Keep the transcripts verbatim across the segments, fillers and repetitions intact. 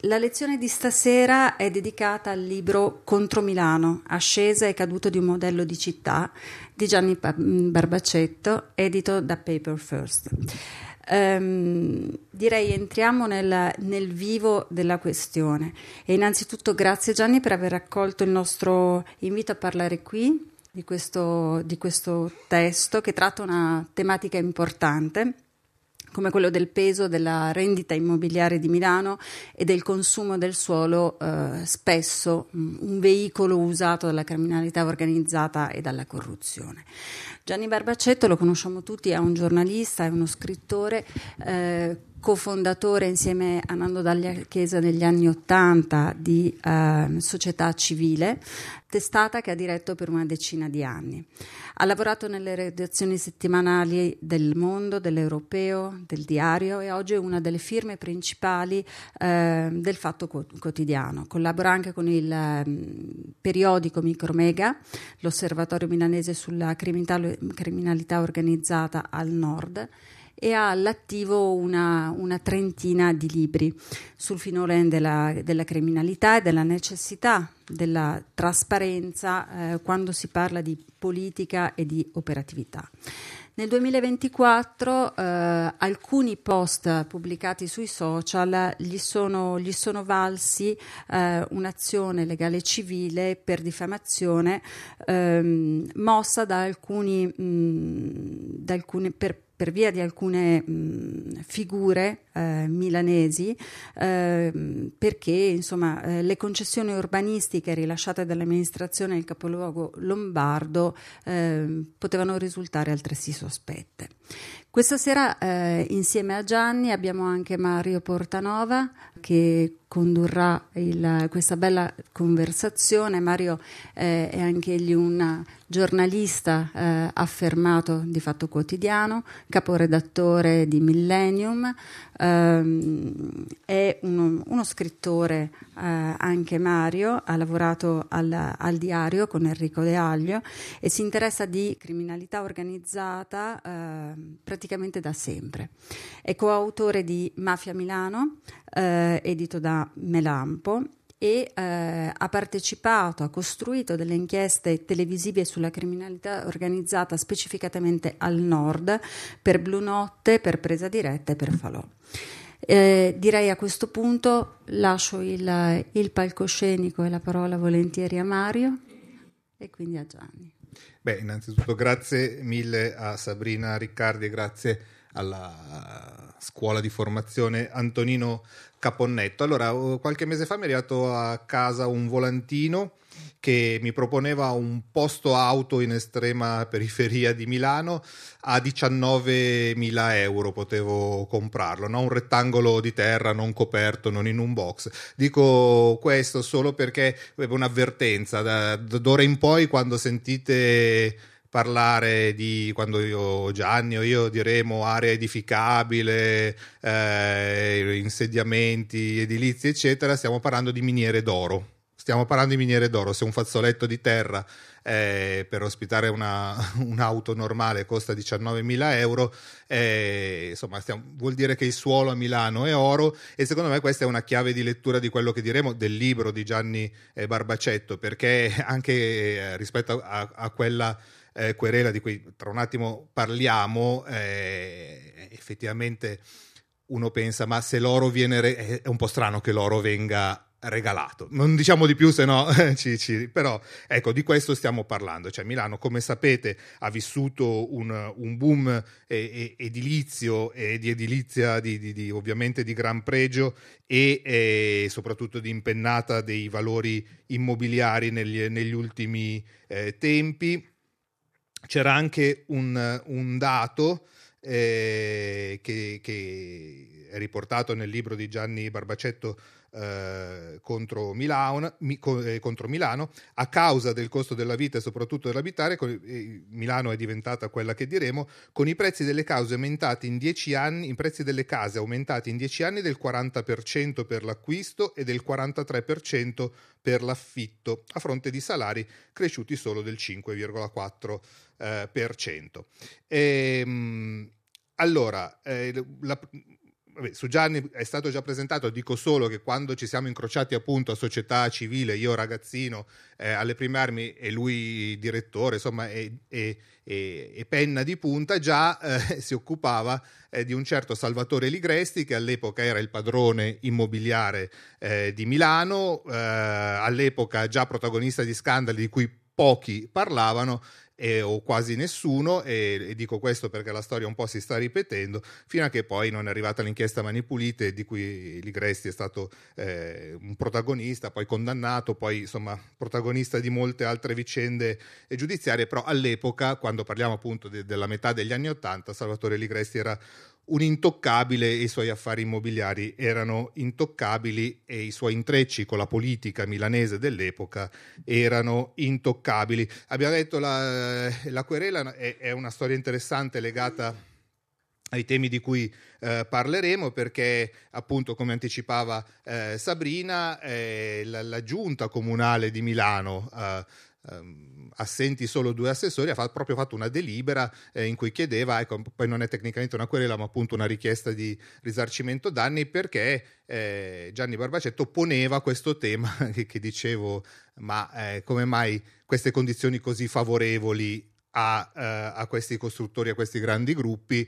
La lezione di stasera è dedicata al libro Contro Milano, ascesa e caduta di un modello di città di Gianni Barbacetto, edito da Paper First. Um, direi entriamo nel, nel vivo della questione e innanzitutto grazie Gianni per aver accolto il nostro invito a parlare qui di questo, di questo testo che tratta una tematica importante come quello del peso della rendita immobiliare di Milano e del consumo del suolo, eh, spesso mh, un veicolo usato dalla criminalità organizzata e dalla corruzione. Gianni Barbacetto lo conosciamo tutti, è un giornalista, è uno scrittore, eh, cofondatore insieme a Nando Dalla Chiesa negli anni Ottanta di eh, Società Civile, testata che ha diretto per una decina di anni. Ha lavorato nelle redazioni settimanali del Mondo, dell'Europeo, del Diario e oggi è una delle firme principali eh, del Fatto Quotidiano. Collabora anche con il eh, periodico Micromega, l'osservatorio milanese sulla criminalità, criminalità organizzata al nord, e ha all'attivo una, una trentina di libri sul filone della, della criminalità e della necessità della trasparenza eh, quando si parla di politica e di operatività. Nel duemilaventiquattro eh, alcuni post pubblicati sui social gli sono, gli sono valsi eh, un'azione legale civile per diffamazione ehm, mossa da alcuni, mh, da alcune per per via di alcune mh, figure eh, milanesi, eh, perché insomma eh, le concessioni urbanistiche rilasciate dall'amministrazione del capoluogo lombardo eh, potevano risultare altresì sospette. Questa sera eh, insieme a Gianni abbiamo anche Mario Portanova che condurrà il, questa bella conversazione. Mario eh, è anche egli un giornalista eh, affermato di Fatto Quotidiano, caporedattore di Millennium, ehm, è uno, uno scrittore eh, anche Mario, ha lavorato al, al Diario con Enrico De Aglio e si interessa di criminalità organizzata eh, praticamente da sempre. È coautore di Mafia Milano, eh, edito da Melampo, e eh, ha partecipato, ha costruito delle inchieste televisive sulla criminalità organizzata specificatamente al nord, per Blu Notte, per Presa Diretta e per Falò. Eh, direi a questo punto lascio il, il palcoscenico e la parola volentieri a Mario e quindi a Gianni. Beh, innanzitutto grazie mille a Sabrina Riccardi e grazie alla scuola di formazione Antonino Caponnetto. Allora, qualche mese fa mi è arrivato a casa un volantino che mi proponeva un posto auto in estrema periferia di Milano a diciannovemila euro potevo comprarlo, no? Un rettangolo di terra non coperto, non in un box. Dico questo solo perché avevo un'avvertenza, da, d'ora in poi quando sentite parlare di, quando io Gianni o io diremo area edificabile, eh, insediamenti edilizi eccetera, stiamo parlando di miniere d'oro. Stiamo parlando di miniere d'oro. Se un fazzoletto di terra eh, per ospitare una, un'auto normale costa diciannovemila euro, eh, insomma stiamo, vuol dire che il suolo a Milano è oro, e secondo me questa è una chiave di lettura di quello che diremo del libro di Gianni eh, Barbacetto, perché anche eh, rispetto a, a quella Eh, querela di cui tra un attimo parliamo, eh, effettivamente uno pensa, ma se l'oro viene re- è un po' strano che l'oro venga regalato, non diciamo di più se no ci, ci, però ecco, di questo stiamo parlando. Cioè Milano, come sapete, ha vissuto un, un boom eh, edilizio e di edilizia di, di, di ovviamente di gran pregio e eh, soprattutto di impennata dei valori immobiliari negli, negli ultimi eh, tempi. C'era anche un, un dato eh, che, che è riportato nel libro di Gianni Barbacetto eh, contro, Milano, mi, eh, contro Milano, a causa del costo della vita e soprattutto dell'abitare. Con, eh, Milano è diventata quella che diremo, con i prezzi delle case aumentati in dieci anni, i prezzi delle case aumentati in dieci anni del quaranta per cento per l'acquisto e del quarantatré per cento per l'affitto, a fronte di salari cresciuti solo del cinque virgola quattro per cento. Eh, allora, eh, la, vabbè, su Gianni è stato già presentato, dico solo che quando ci siamo incrociati appunto a società civile, io ragazzino eh, alle prime armi e lui direttore, insomma, e, e, e, e penna di punta, già eh, si occupava eh, di un certo Salvatore Ligresti, che all'epoca era il padrone immobiliare eh, di Milano, eh, all'epoca già protagonista di scandali di cui pochi parlavano, E, o quasi nessuno, e, e dico questo perché la storia un po' si sta ripetendo, fino a che poi non è arrivata l'inchiesta Mani Pulite, di cui Ligresti è stato eh, un protagonista, poi condannato, poi insomma protagonista di molte altre vicende giudiziarie. Però all'epoca, quando parliamo appunto de- della metà degli anni Ottanta, Salvatore Ligresti era un intoccabile e i suoi affari immobiliari erano intoccabili e i suoi intrecci con la politica milanese dell'epoca erano intoccabili. Abbiamo detto la, la querela è, è una storia interessante legata ai temi di cui eh, parleremo, perché appunto, come anticipava eh, Sabrina, eh, la, la giunta comunale di Milano, eh, Um, assenti solo due assessori, ha fatto, proprio fatto una delibera eh, in cui chiedeva, ecco, poi non è tecnicamente una querela ma appunto una richiesta di risarcimento danni, perché eh, Gianni Barbacetto poneva questo tema che, che dicevo, ma eh, come mai queste condizioni così favorevoli a, uh, a questi costruttori, a questi grandi gruppi?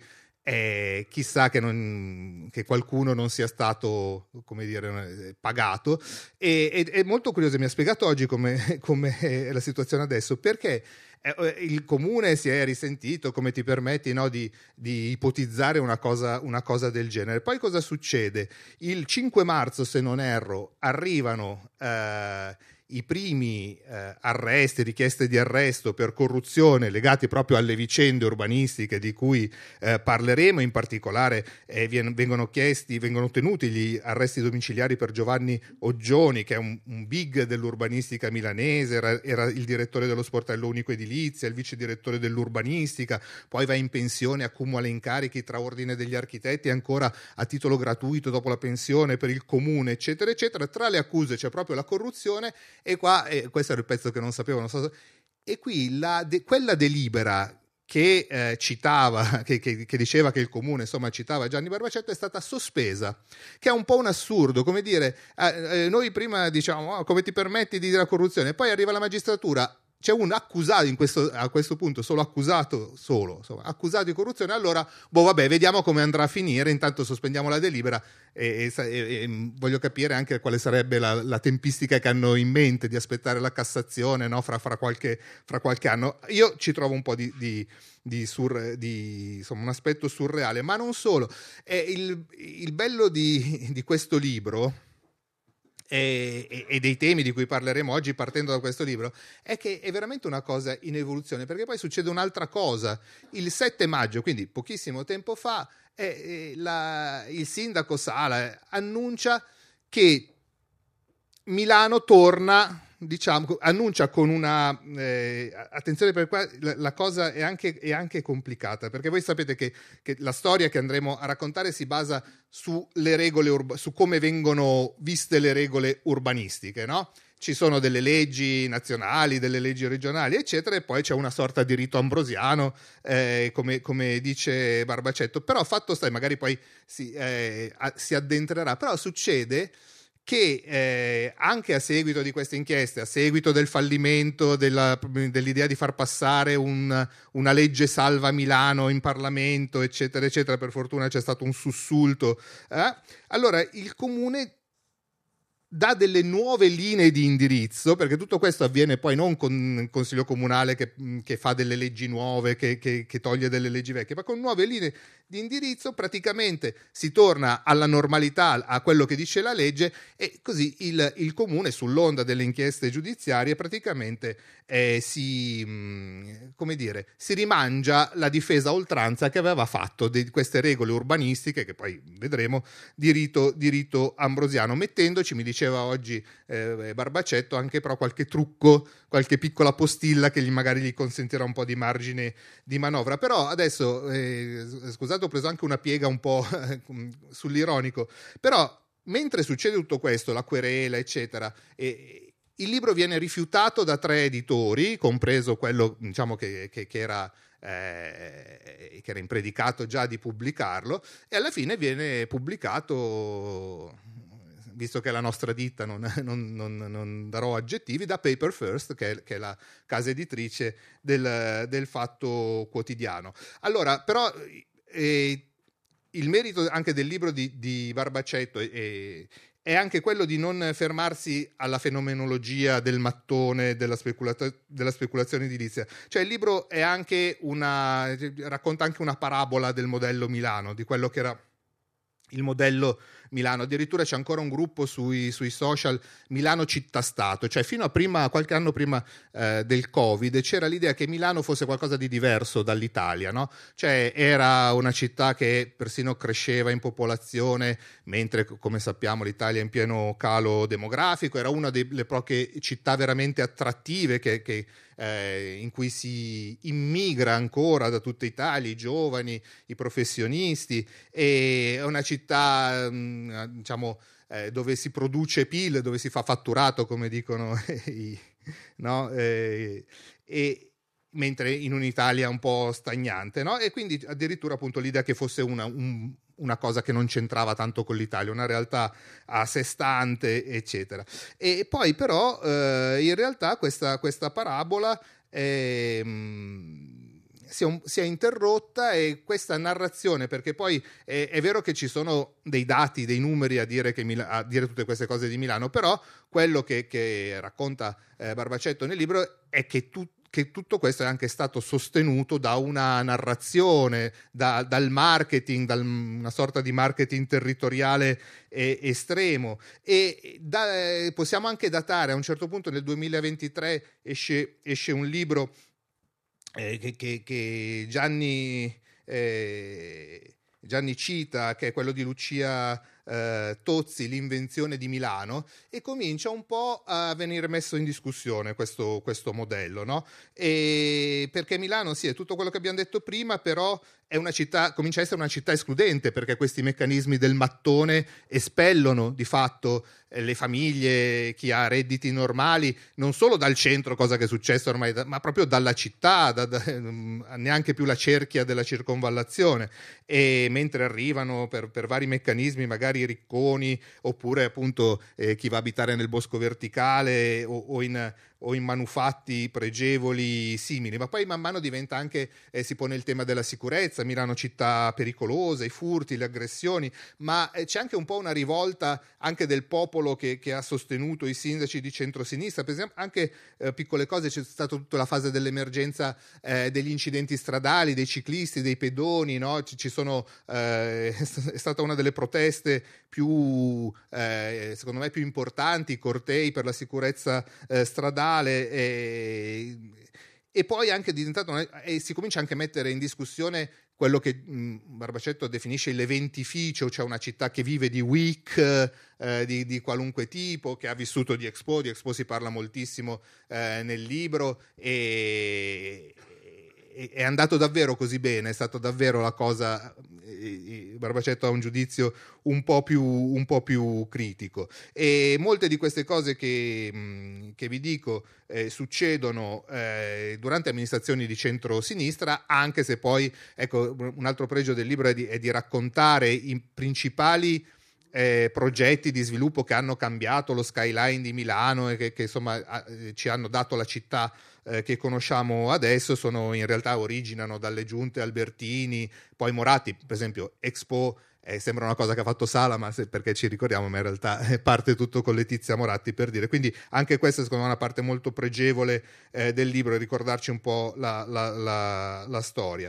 Eh, chissà che, non, che qualcuno non sia stato, come dire, pagato. E, e, è molto curioso, mi ha spiegato oggi come, come è la situazione adesso, perché eh, il comune si è risentito, come ti permetti, no, di, di ipotizzare una cosa, una cosa del genere. Poi cosa succede? Il cinque marzo, se non erro, arrivano eh, i primi eh, arresti, richieste di arresto per corruzione legati proprio alle vicende urbanistiche di cui eh, parleremo. In particolare eh, vien- vengono chiesti, vengono ottenuti gli arresti domiciliari per Giovanni Oggioni, che è un, un big dell'urbanistica milanese, era, era il direttore dello sportello unico edilizia, il vice direttore dell'urbanistica, poi va in pensione, accumula incarichi tra ordine degli architetti, ancora a titolo gratuito dopo la pensione per il comune, eccetera eccetera. Tra le accuse c'è proprio la corruzione. E qua, eh, questo era il pezzo che non sapevo, non so, e qui la de, quella delibera che eh, citava, che, che, che diceva che il comune, insomma, citava Gianni Barbacetto, è stata sospesa, che è un po' un assurdo, come dire, eh, eh, noi prima diciamo, oh, come ti permetti di dire la corruzione, poi arriva la magistratura, c'è un accusato in questo, a questo punto, solo accusato, solo, insomma, accusato di corruzione, allora, boh, vabbè, vediamo come andrà a finire, intanto sospendiamo la delibera e, e, e voglio capire anche quale sarebbe la, la tempistica che hanno in mente di aspettare la Cassazione, no, fra, fra, qualche, fra qualche anno. Io ci trovo un po' di... di Di, sur, di insomma un aspetto surreale, ma non solo. È il, il bello di, di questo libro e, e, e dei temi di cui parleremo oggi partendo da questo libro è che è veramente una cosa in evoluzione, perché poi succede un'altra cosa. Il sette maggio, quindi pochissimo tempo fa, eh, la, il sindaco Sala annuncia che Milano torna, diciamo, annuncia con una eh, attenzione, per qua la, la cosa è anche, è anche complicata, perché voi sapete che, che la storia che andremo a raccontare si basa sulle regole urba, su come vengono viste le regole urbanistiche, no? Ci sono delle leggi nazionali, delle leggi regionali, eccetera, e poi c'è una sorta di rito ambrosiano, eh, come, come dice Barbacetto. Però fatto sta, magari poi si, eh, si addentrerà, però succede che eh, anche a seguito di queste inchieste, a seguito del fallimento della, dell'idea di far passare un, una legge salva Milano in Parlamento, eccetera, eccetera, per fortuna c'è stato un sussulto, eh? Allora il comune dà delle nuove linee di indirizzo, perché tutto questo avviene poi non con il Consiglio Comunale che, che fa delle leggi nuove, che, che, che toglie delle leggi vecchie, ma con nuove linee di indirizzo praticamente si torna alla normalità, a quello che dice la legge, e così il, il comune, sull'onda delle inchieste giudiziarie, praticamente eh, si, mh, come dire, si rimangia la difesa a oltranza che aveva fatto di queste regole urbanistiche, che poi vedremo, di rito, di rito ambrosiano, mettendoci, mi diceva oggi eh, Barbacetto, anche però qualche trucco, qualche piccola postilla che gli magari gli consentirà un po' di margine di manovra. Però adesso, eh, scusate, ho preso anche una piega un po' sull'ironico, però mentre succede tutto questo, la querela, eccetera, e il libro viene rifiutato da tre editori, compreso quello, diciamo, che, che, che era eh, che era in predicato già di pubblicarlo, e alla fine viene pubblicato, visto che è la nostra ditta, non, non, non, non darò aggettivi, da Paper First, che è, che è la casa editrice del, del Fatto Quotidiano. Allora, però eh, il merito anche del libro di, di Barbacetto è, è anche quello di non fermarsi alla fenomenologia del mattone, della, speculata- della speculazione edilizia. Cioè il libro è anche una, racconta anche una parabola del modello Milano, di quello che era il modello Milano. Addirittura c'è ancora un gruppo sui, sui social, Milano città-stato, cioè fino a prima, qualche anno prima eh, del Covid c'era l'idea che Milano fosse qualcosa di diverso dall'Italia, no? Cioè era una città che persino cresceva in popolazione, mentre come sappiamo l'Italia è in pieno calo demografico, era una delle poche città veramente attrattive che, che Eh, in cui si immigra ancora da tutta Italia, i giovani, i professionisti, e è una città mh, diciamo eh, dove si produce P I L, dove si fa fatturato, come dicono i, no? eh, e mentre in un'Italia un po' stagnante, no? E quindi addirittura appunto l'idea che fosse una, un, una cosa che non c'entrava tanto con l'Italia, una realtà a sé stante, eccetera. E poi però eh, in realtà questa, questa parabola eh, si, è un, si è interrotta, e questa narrazione, perché poi è, è vero che ci sono dei dati, dei numeri a dire, che Mila, a dire tutte queste cose di Milano, però quello che, che racconta eh, Barbacetto nel libro è che tu, che tutto questo è anche stato sostenuto da una narrazione, da, dal marketing, da una sorta di marketing territoriale eh, estremo, e da, eh, possiamo anche datare, a un certo punto nel duemilaventitré esce, esce un libro eh, che, che, che Gianni, eh, Gianni cita, che è quello di Lucia eh, Tozzi, L'invenzione di Milano, e comincia un po' a venire messo in discussione questo, questo modello, no? E perché Milano sì, è tutto quello che abbiamo detto prima, però è una città, comincia a essere una città escludente, perché questi meccanismi del mattone espellono di fatto eh, le famiglie, chi ha redditi normali, non solo dal centro, cosa che è successo ormai, da, ma proprio dalla città, da, da, neanche più la cerchia della circonvallazione, e mentre arrivano per, per vari meccanismi magari i ricconi, oppure appunto eh, chi va a abitare nel bosco verticale o, o in o in manufatti pregevoli simili, ma poi man mano diventa anche, eh, si pone il tema della sicurezza, Milano città pericolosa, i furti, le aggressioni, ma eh, c'è anche un po' una rivolta anche del popolo che, che ha sostenuto i sindaci di centrosinistra, per esempio anche eh, piccole cose, c'è stata tutta la fase dell'emergenza eh, degli incidenti stradali, dei ciclisti, dei pedoni, no? Ci, ci sono, eh, è stata una delle proteste più, eh, secondo me, più importanti, cortei per la sicurezza eh, stradale, e, e poi anche diventato una, e si comincia anche a mettere in discussione quello che mh, Barbacetto definisce l'eventificio, cioè una città che vive di week eh, di, di qualunque tipo, che ha vissuto di Expo, di Expo si parla moltissimo eh, nel libro, e è andato davvero così bene, è stato davvero la cosa. Barbacetto ha un giudizio un po' più, un po' più critico, e molte di queste cose che, che vi dico eh, succedono eh, durante amministrazioni di centro-sinistra, anche se poi, ecco, un altro pregio del libro è di, è di raccontare i principali Eh, progetti di sviluppo che hanno cambiato lo skyline di Milano e che, che insomma eh, ci hanno dato la città eh, che conosciamo adesso. Sono in realtà originano dalle giunte Albertini, poi Moratti, per esempio Expo eh, sembra una cosa che ha fatto Sala, ma se, perché ci ricordiamo, ma in realtà parte tutto con Letizia Moratti, per dire. Quindi anche questa secondo me è una parte molto pregevole eh, del libro, ricordarci un po' la, la, la, la storia.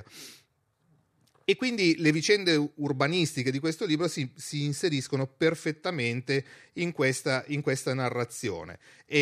E quindi le vicende urbanistiche di questo libro si, si inseriscono perfettamente in questa, in questa narrazione.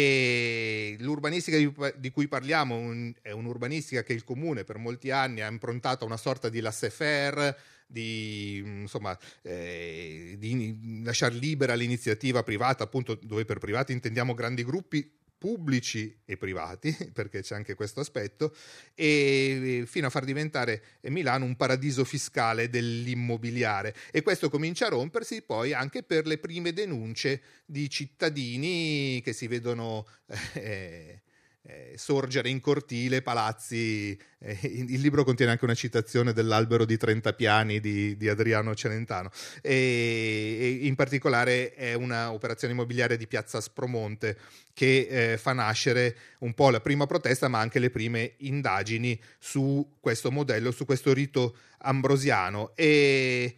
E l'urbanistica di, di cui parliamo un, è un'urbanistica che il comune per molti anni ha improntato a una sorta di laissez-faire, di, insomma, eh, di lasciare libera l'iniziativa privata, appunto, dove per privati intendiamo grandi gruppi pubblici e privati, perché c'è anche questo aspetto, e fino a far diventare Milano un paradiso fiscale dell'immobiliare. E questo comincia a rompersi poi anche per le prime denunce di cittadini che si vedono eh, eh, sorgere in cortile palazzi. Eh, il libro contiene anche una citazione dell'Albero di trenta piani di, di Adriano Celentano, e, e in particolare è una operazione immobiliare di Piazza Aspromonte che eh, fa nascere un po' la prima protesta, ma anche le prime indagini su questo modello, su questo rito ambrosiano. E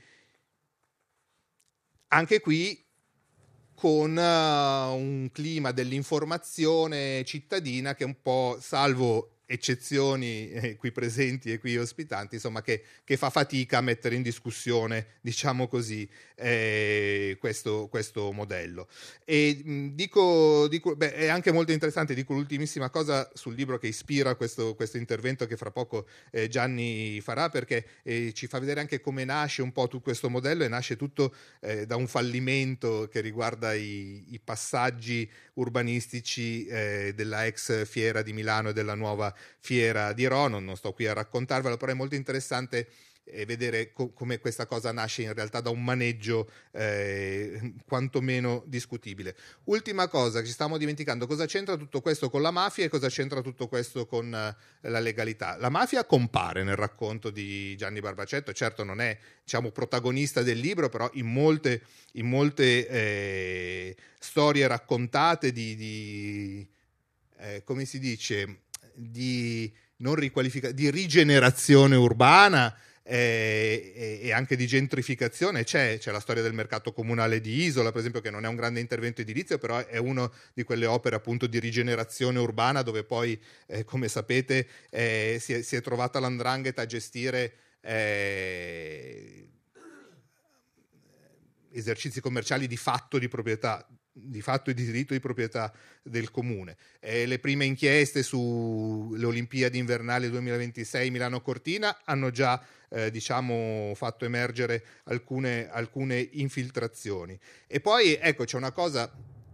anche qui con uh, un clima dell'informazione cittadina che un po', salvo eccezioni eh, qui presenti e qui ospitanti, insomma, che, che fa fatica a mettere in discussione, diciamo così, eh, questo, questo modello. E mh, dico, dico beh, è anche molto interessante, dico l'ultimissima cosa sul libro che ispira questo, questo intervento che fra poco eh, Gianni farà, perché eh, ci fa vedere anche come nasce un po' tutto questo modello, e nasce tutto eh, da un fallimento che riguarda i, i passaggi urbanistici eh, della ex fiera di Milano e della nuova fiera di Rono. Non sto qui a raccontarvelo, però è molto interessante eh, vedere co- come questa cosa nasce in realtà da un maneggio eh, quantomeno discutibile. Ultima cosa che ci stiamo dimenticando: cosa c'entra tutto questo con la mafia e cosa c'entra tutto questo con eh, la legalità? La mafia compare nel racconto di Gianni Barbacetto, certo non è, diciamo, protagonista del libro, però in molte, in molte eh, storie raccontate di, di eh, come si dice, di non riqualifica, di rigenerazione urbana eh, e, e anche di gentrificazione. C'è, c'è la storia del mercato comunale di Isola, per esempio, che non è un grande intervento edilizio, però è una di quelle opere appunto di rigenerazione urbana dove poi, eh, come sapete, eh, si, è, si è trovata l'Andrangheta a gestire eh, esercizi commerciali di fatto di proprietà di fatto e di diritto di proprietà del comune. Eh, le prime inchieste sulle Olimpiadi invernali duemilaventisei Milano Cortina hanno già eh, diciamo fatto emergere alcune, alcune infiltrazioni. E poi ecco, c'è una cosa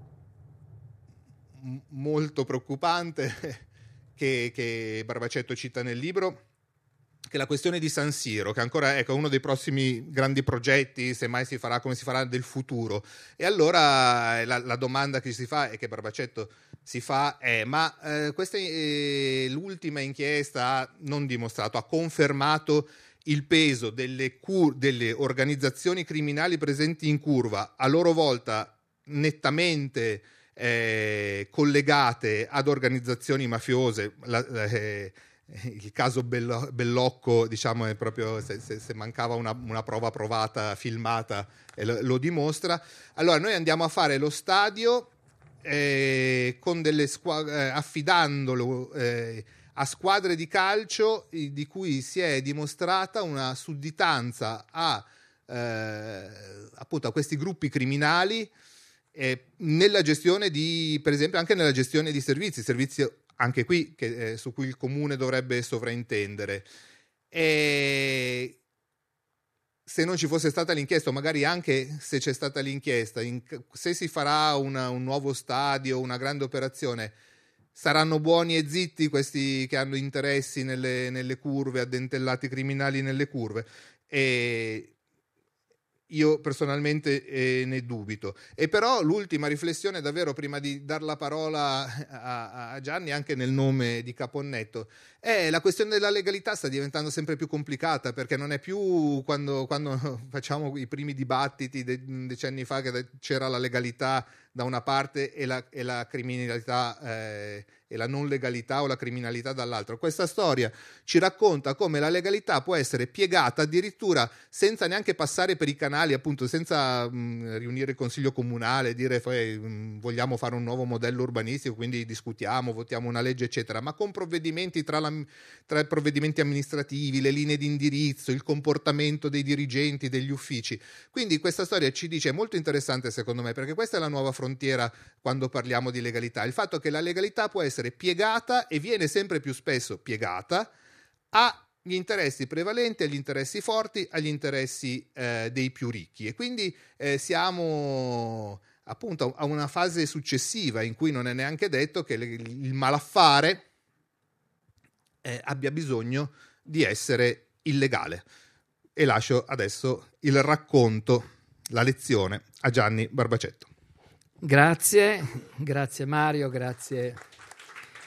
m- molto preoccupante che, che Barbacetto cita nel libro, che è la questione di San Siro, che ancora ecco, è uno dei prossimi grandi progetti, se mai si farà, come si farà, del futuro. E allora la, la domanda che si fa e che Barbacetto si fa è: ma eh, questa, eh, l'ultima inchiesta ha non dimostrato, ha confermato il peso delle, cur- delle organizzazioni criminali presenti in curva, a loro volta nettamente eh, collegate ad organizzazioni mafiose. La, eh, il caso Bello, Bellocco, diciamo, è proprio, se, se, se mancava una, una prova provata filmata eh, lo, lo dimostra. Allora noi andiamo a fare lo stadio eh, con delle squa- eh, affidandolo eh, a squadre di calcio eh, di cui si è dimostrata una sudditanza a eh, appunto a questi gruppi criminali eh, nella gestione di, per esempio, anche nella gestione di servizi servizi anche qui che, eh, su cui il comune dovrebbe sovraintendere. E se non ci fosse stata l'inchiesta, o magari anche se c'è stata l'inchiesta, in, se si farà una, un nuovo stadio, una grande operazione, saranno buoni e zitti questi che hanno interessi nelle, nelle curve, addentellati criminali nelle curve? E io personalmente eh, ne dubito. E però l'ultima riflessione, davvero, prima di dar la parola a, a Gianni, anche nel nome di Caponnetto, è la questione della legalità. Sta diventando sempre più complicata, perché non è più quando, quando facciamo i primi dibattiti de, decenni fa, che c'era la legalità da una parte e la, e la criminalità eh, e la non legalità o la criminalità dall'altra. Questa storia ci racconta come la legalità può essere piegata addirittura senza neanche passare per i canali, appunto, senza mh, riunire il consiglio comunale, dire mh, vogliamo fare un nuovo modello urbanistico, quindi discutiamo, votiamo una legge, eccetera, ma con provvedimenti tra, la, tra i provvedimenti amministrativi, le linee di indirizzo, il comportamento dei dirigenti, degli uffici. Quindi questa storia ci dice, è molto interessante secondo me, perché questa è la nuova frontiera quando parliamo di legalità, il fatto che la legalità può essere piegata, e viene sempre più spesso piegata, agli interessi prevalenti, agli interessi forti, agli interessi eh, dei più ricchi. E quindi eh, siamo appunto a una fase successiva in cui non è neanche detto che le, il malaffare eh, abbia bisogno di essere illegale. E lascio adesso il racconto, la lezione a Gianni Barbacetto. Grazie, grazie Mario, grazie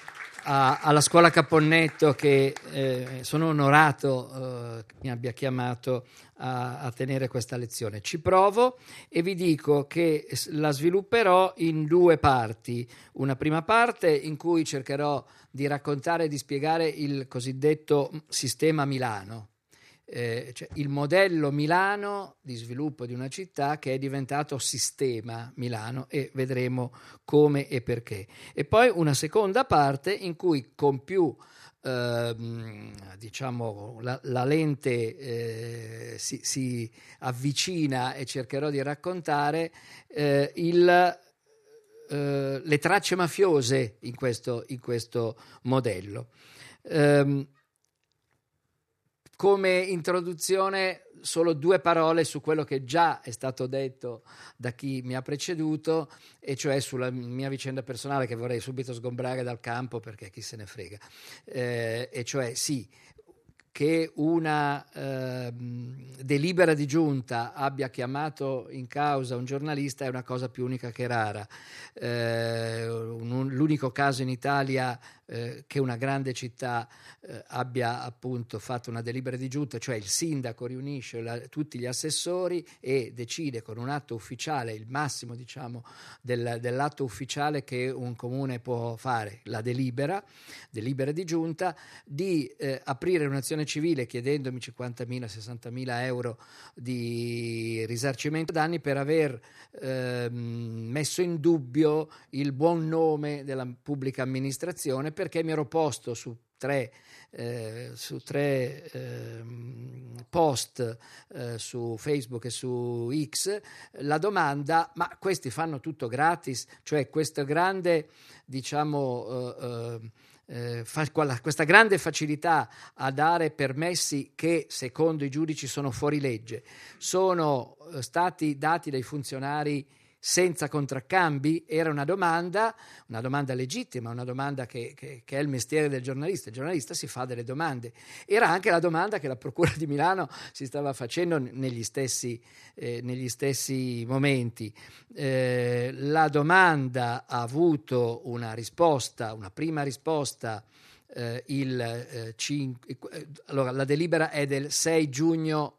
a, alla scuola Caponnetto che eh, sono onorato eh, che mi abbia chiamato a, a tenere questa lezione. Ci provo e vi dico che la svilupperò in due parti. Una prima parte in cui cercherò di raccontare e di spiegare il cosiddetto sistema Milano. Eh, cioè il modello Milano di sviluppo di una città che è diventato sistema Milano, e vedremo come e perché. E poi una seconda parte in cui con più eh, diciamo la, la lente eh, si, si avvicina e cercherò di raccontare eh, il Uh, le tracce mafiose in questo, in questo modello. Um, come introduzione solo due parole su quello che già è stato detto da chi mi ha preceduto, e cioè sulla mia vicenda personale, che vorrei subito sgombrare dal campo perché chi se ne frega, eh, e cioè sì, che una eh, delibera di giunta abbia chiamato in causa un giornalista è una cosa più unica che rara. Eh, un, l'unico caso in Italia eh, che una grande città eh, abbia appunto fatto una delibera di giunta, cioè il sindaco riunisce la, tutti gli assessori e decide con un atto ufficiale, il massimo diciamo del, dell'atto ufficiale che un comune può fare, la delibera, delibera di giunta, di eh, aprire un'azione civile chiedendomi cinquantamila sessantamila euro di risarcimento danni per aver eh, messo in dubbio il buon nome della pubblica amministrazione, perché mi ero posto su tre, eh, su tre eh, post eh, su Facebook e su X la domanda: ma questi fanno tutto gratis? Cioè questo grande diciamo eh, eh, Eh, fa, questa grande facilità a dare permessi che secondo i giudici sono fuori legge sono eh, stati dati dai funzionari senza contraccambi? Era una domanda, una domanda legittima, una domanda che, che, che è il mestiere del giornalista. Il giornalista si fa delle domande. Era anche la domanda che la Procura di Milano si stava facendo negli stessi, eh, negli stessi momenti. Eh, la domanda ha avuto una risposta, una prima risposta, eh, il eh, cinque, eh, allora la delibera è del sei giugno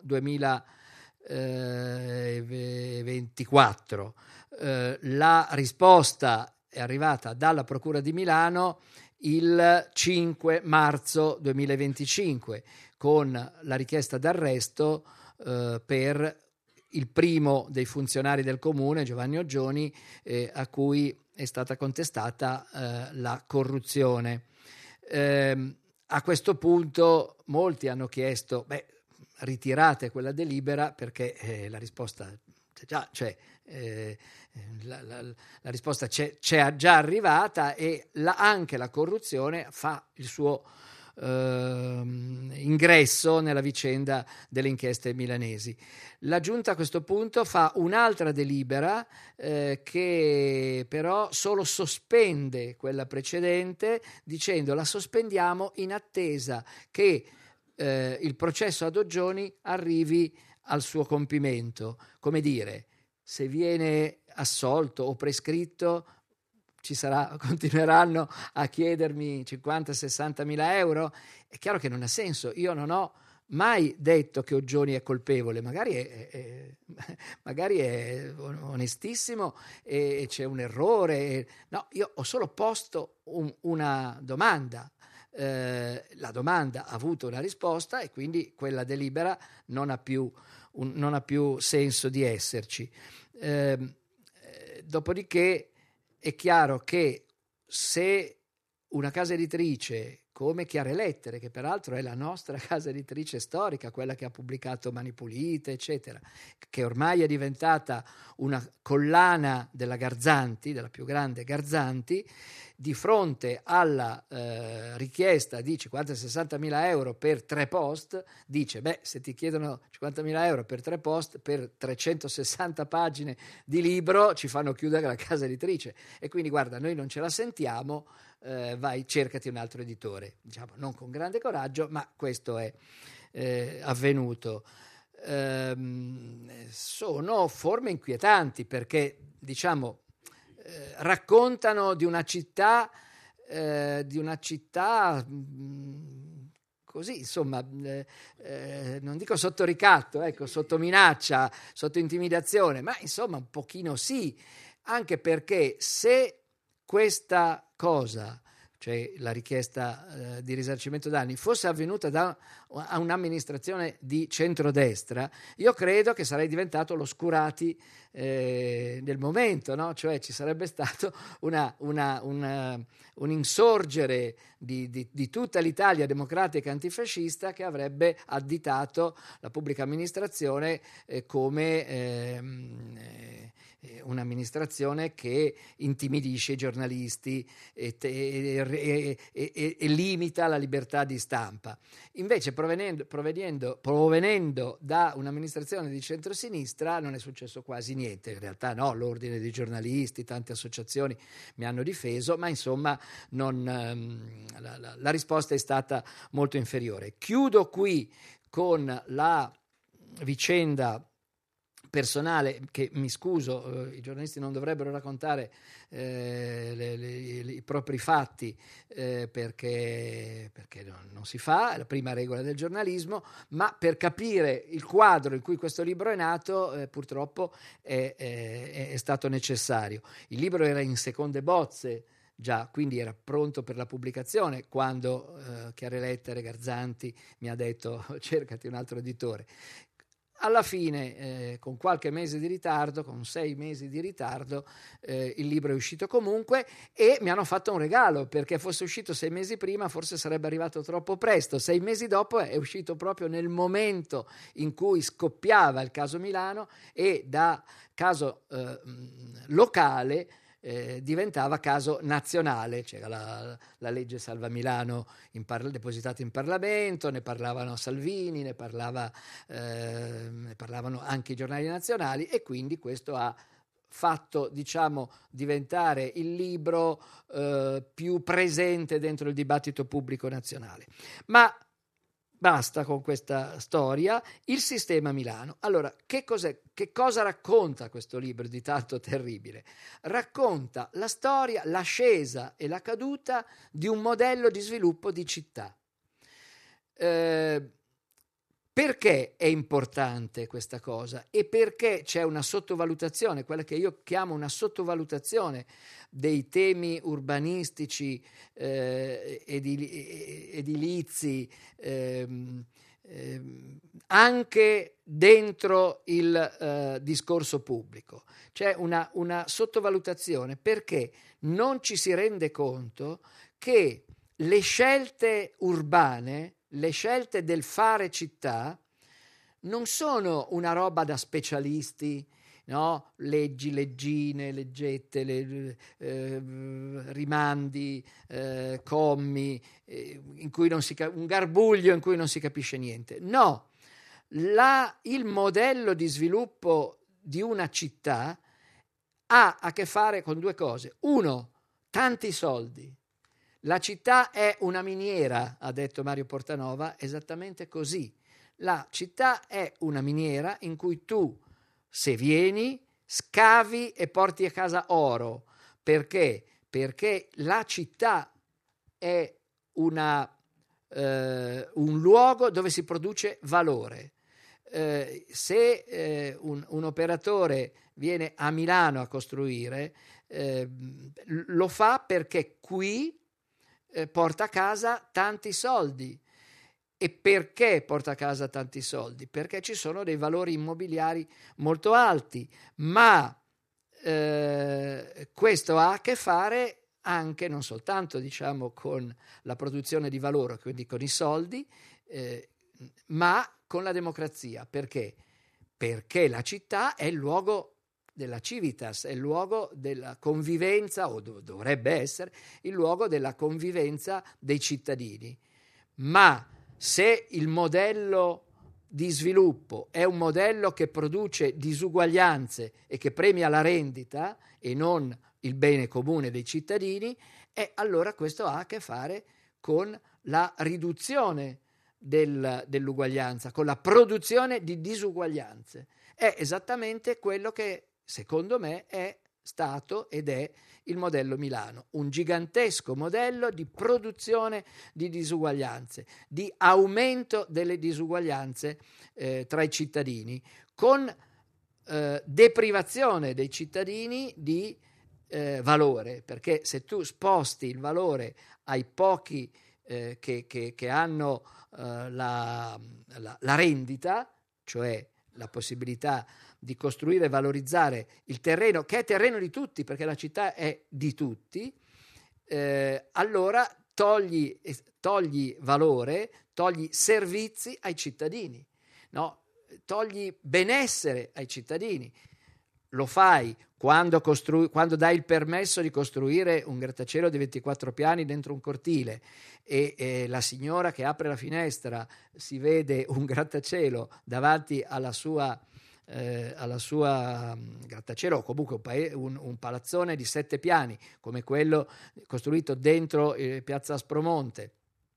duemilaventiquattro. Eh, la risposta è arrivata dalla Procura di Milano il cinque marzo duemilaventicinque con la richiesta d'arresto eh, per il primo dei funzionari del comune, Giovanni Oggioni, eh, a cui è stata contestata eh, la corruzione. Eh, a questo punto molti hanno chiesto: beh, ritirate quella delibera, perché eh, la risposta c'è già, cioè eh, la, la, la risposta c'è, c'è già arrivata, e la, anche la corruzione fa il suo eh, ingresso nella vicenda delle inchieste milanesi. La giunta a questo punto fa un'altra delibera eh, che però solo sospende quella precedente, dicendo: la sospendiamo in attesa che eh, il processo ad Oggioni arrivi al suo compimento. Come dire, se viene assolto o prescritto ci sarà, continueranno a chiedermi cinquanta sessanta mila euro. È chiaro che non ha senso. Io non ho mai detto che Oggioni è colpevole, magari è, è, magari è onestissimo e c'è un errore. No, io ho solo posto un, una domanda. Eh, la domanda ha avuto una risposta e quindi quella delibera non ha più, un, non ha più senso di esserci. Eh, dopodiché è chiaro che se una casa editrice come Chiare Lettere, che peraltro è la nostra casa editrice storica, quella che ha pubblicato Mani Pulite, eccetera, che ormai è diventata una collana della Garzanti, della più grande Garzanti, di fronte alla eh, richiesta di cinquanta sessanta mila euro per tre post, dice: beh, se ti chiedono cinquanta mila euro per tre post, per trecentosessanta pagine di libro, ci fanno chiudere la casa editrice. E quindi, guarda, noi non ce la sentiamo, eh, vai, cercati un altro editore. Diciamo, non con grande coraggio, ma questo è eh, avvenuto. Ehm, sono forme inquietanti, perché, diciamo, Eh, raccontano di una città eh, di una città mh, così, insomma, eh, eh, non dico sotto ricatto, ecco, sotto minaccia, sotto intimidazione, ma insomma un pochino sì, anche perché se questa cosa, cioè la richiesta eh, di risarcimento danni, fosse avvenuta da a un'amministrazione di centrodestra, io credo che sarei diventato l'oscurati eh, del momento, no? Cioè ci sarebbe stato una, una, una, un insorgere di, di, di tutta l'Italia democratica e antifascista che avrebbe additato la pubblica amministrazione eh, come ehm, eh, un'amministrazione che intimidisce i giornalisti e, e, e, e, e limita la libertà di stampa. Invece provenendo, provenendo, provenendo da un'amministrazione di centrosinistra non è successo quasi niente, in realtà no, l'ordine dei giornalisti, tante associazioni mi hanno difeso, ma insomma non, um, la, la, la risposta è stata molto inferiore. Chiudo qui con la vicenda personale, che mi scuso, eh, i giornalisti non dovrebbero raccontare eh, le, le, le, i propri fatti eh, perché, perché non, non si fa, è la prima regola del giornalismo, ma per capire il quadro in cui questo libro è nato eh, purtroppo è, è, è stato necessario. Il libro era in seconde bozze già, quindi era pronto per la pubblicazione quando eh, Chiarelettere Garzanti mi ha detto cercati un altro editore. Alla fine, eh, con qualche mese di ritardo, con sei mesi di ritardo, eh, il libro è uscito comunque e mi hanno fatto un regalo, perché fosse uscito sei mesi prima forse sarebbe arrivato troppo presto. Sei mesi dopo è uscito proprio nel momento in cui scoppiava il caso Milano e da caso eh, locale Eh, diventava caso nazionale. C'era la, la legge Salva Milano in par- depositata in Parlamento, ne parlavano Salvini, ne, parlava, eh, ne parlavano anche i giornali nazionali e quindi questo ha fatto, diciamo, diventare il libro eh, più presente dentro il dibattito pubblico nazionale. Ma basta con questa storia. Il sistema Milano. Allora, che cos'è? Che cosa racconta questo libro di tanto terribile? Racconta la storia, l'ascesa e la caduta di un modello di sviluppo di città. Eh, perché è importante questa cosa? E perché c'è una sottovalutazione, quella che io chiamo una sottovalutazione dei temi urbanistici, eh, edili, edilizi, eh, eh, anche dentro il eh, discorso pubblico. C'è una, una sottovalutazione perché non ci si rende conto che le scelte urbane, le scelte del fare città, non sono una roba da specialisti, no? Leggi, leggine, leggette, le, eh, rimandi, eh, commi, eh, in cui non si cap- un garbuglio in cui non si capisce niente. No, la, il modello di sviluppo di una città ha a che fare con due cose. Uno, tanti soldi. La città è una miniera, ha detto Mario Portanova, esattamente così. La città è una miniera in cui tu, se vieni, scavi e porti a casa oro. Perché? Perché la città è una, eh, un luogo dove si produce valore. Eh, se eh, un, un operatore viene a Milano a costruire, eh, lo fa perché qui eh, porta a casa tanti soldi. E perché porta a casa tanti soldi? Perché ci sono dei valori immobiliari molto alti, ma eh, questo ha a che fare anche non soltanto, diciamo, con la produzione di valore, quindi con i soldi, eh, ma con la democrazia. Perché? Perché la città è il luogo della civitas, è il luogo della convivenza, o dov- dovrebbe essere il luogo della convivenza dei cittadini. Ma se il modello di sviluppo è un modello che produce disuguaglianze e che premia la rendita e non il bene comune dei cittadini, e allora questo ha a che fare con la riduzione del, dell'uguaglianza, con la produzione di disuguaglianze. È esattamente quello che, secondo me, è stato ed è il modello Milano, un gigantesco modello di produzione di disuguaglianze, di aumento delle disuguaglianze eh, tra i cittadini, con eh, deprivazione dei cittadini di eh, valore, perché se tu sposti il valore ai pochi eh, che, che, che hanno eh, la, la, la rendita, cioè la possibilità di costruire e valorizzare il terreno, che è terreno di tutti, perché la città è di tutti, eh, allora togli, togli valore, togli servizi ai cittadini, no? Togli benessere ai cittadini. Lo fai quando, costru- quando dai il permesso di costruire un grattacielo di ventiquattro piani dentro un cortile e, e la signora che apre la finestra si vede un grattacielo davanti alla sua Eh, alla sua um, grattacielo o comunque un, pae- un, un palazzone di sette piani come quello costruito dentro eh, Piazza Aspromonte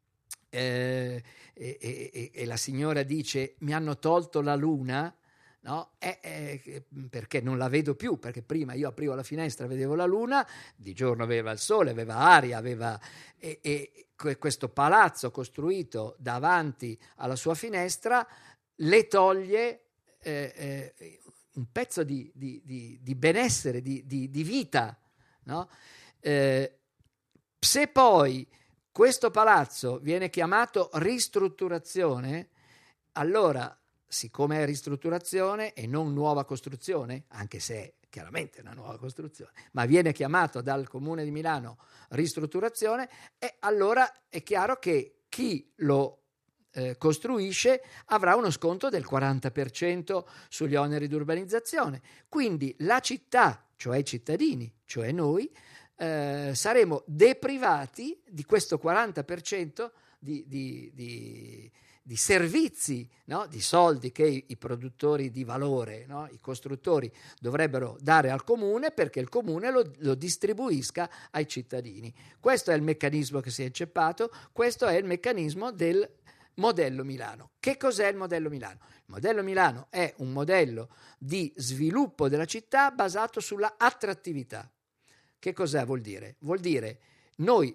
eh, e, e, e la signora dice mi hanno tolto la luna, no? Eh, eh, perché non la vedo più, perché prima io aprivo la finestra e vedevo la luna, di giorno aveva il sole, aveva aria, aveva e, e questo palazzo costruito davanti alla sua finestra le toglie Eh, eh, un pezzo di, di, di, di benessere, di, di, di vita, no? Eh, se poi questo palazzo viene chiamato ristrutturazione, allora, siccome è ristrutturazione e non nuova costruzione, anche se è chiaramente una nuova costruzione, ma viene chiamato dal Comune di Milano ristrutturazione, e allora è chiaro che chi lo Eh, costruisce avrà uno sconto del quaranta per cento sugli oneri di urbanizzazione. Quindi la città, cioè i cittadini, cioè noi, eh, saremo deprivati di questo quaranta per cento di, di, di, di servizi, no? Di soldi che i, i produttori di valore, no? I costruttori dovrebbero dare al comune perché il comune lo, lo distribuisca ai cittadini. Questo è il meccanismo che si è inceppato, questo è il meccanismo del modello Milano. Che cos'è il modello Milano? Il modello Milano è un modello di sviluppo della città basato sulla attrattività. Che cosa vuol dire? Vuol dire noi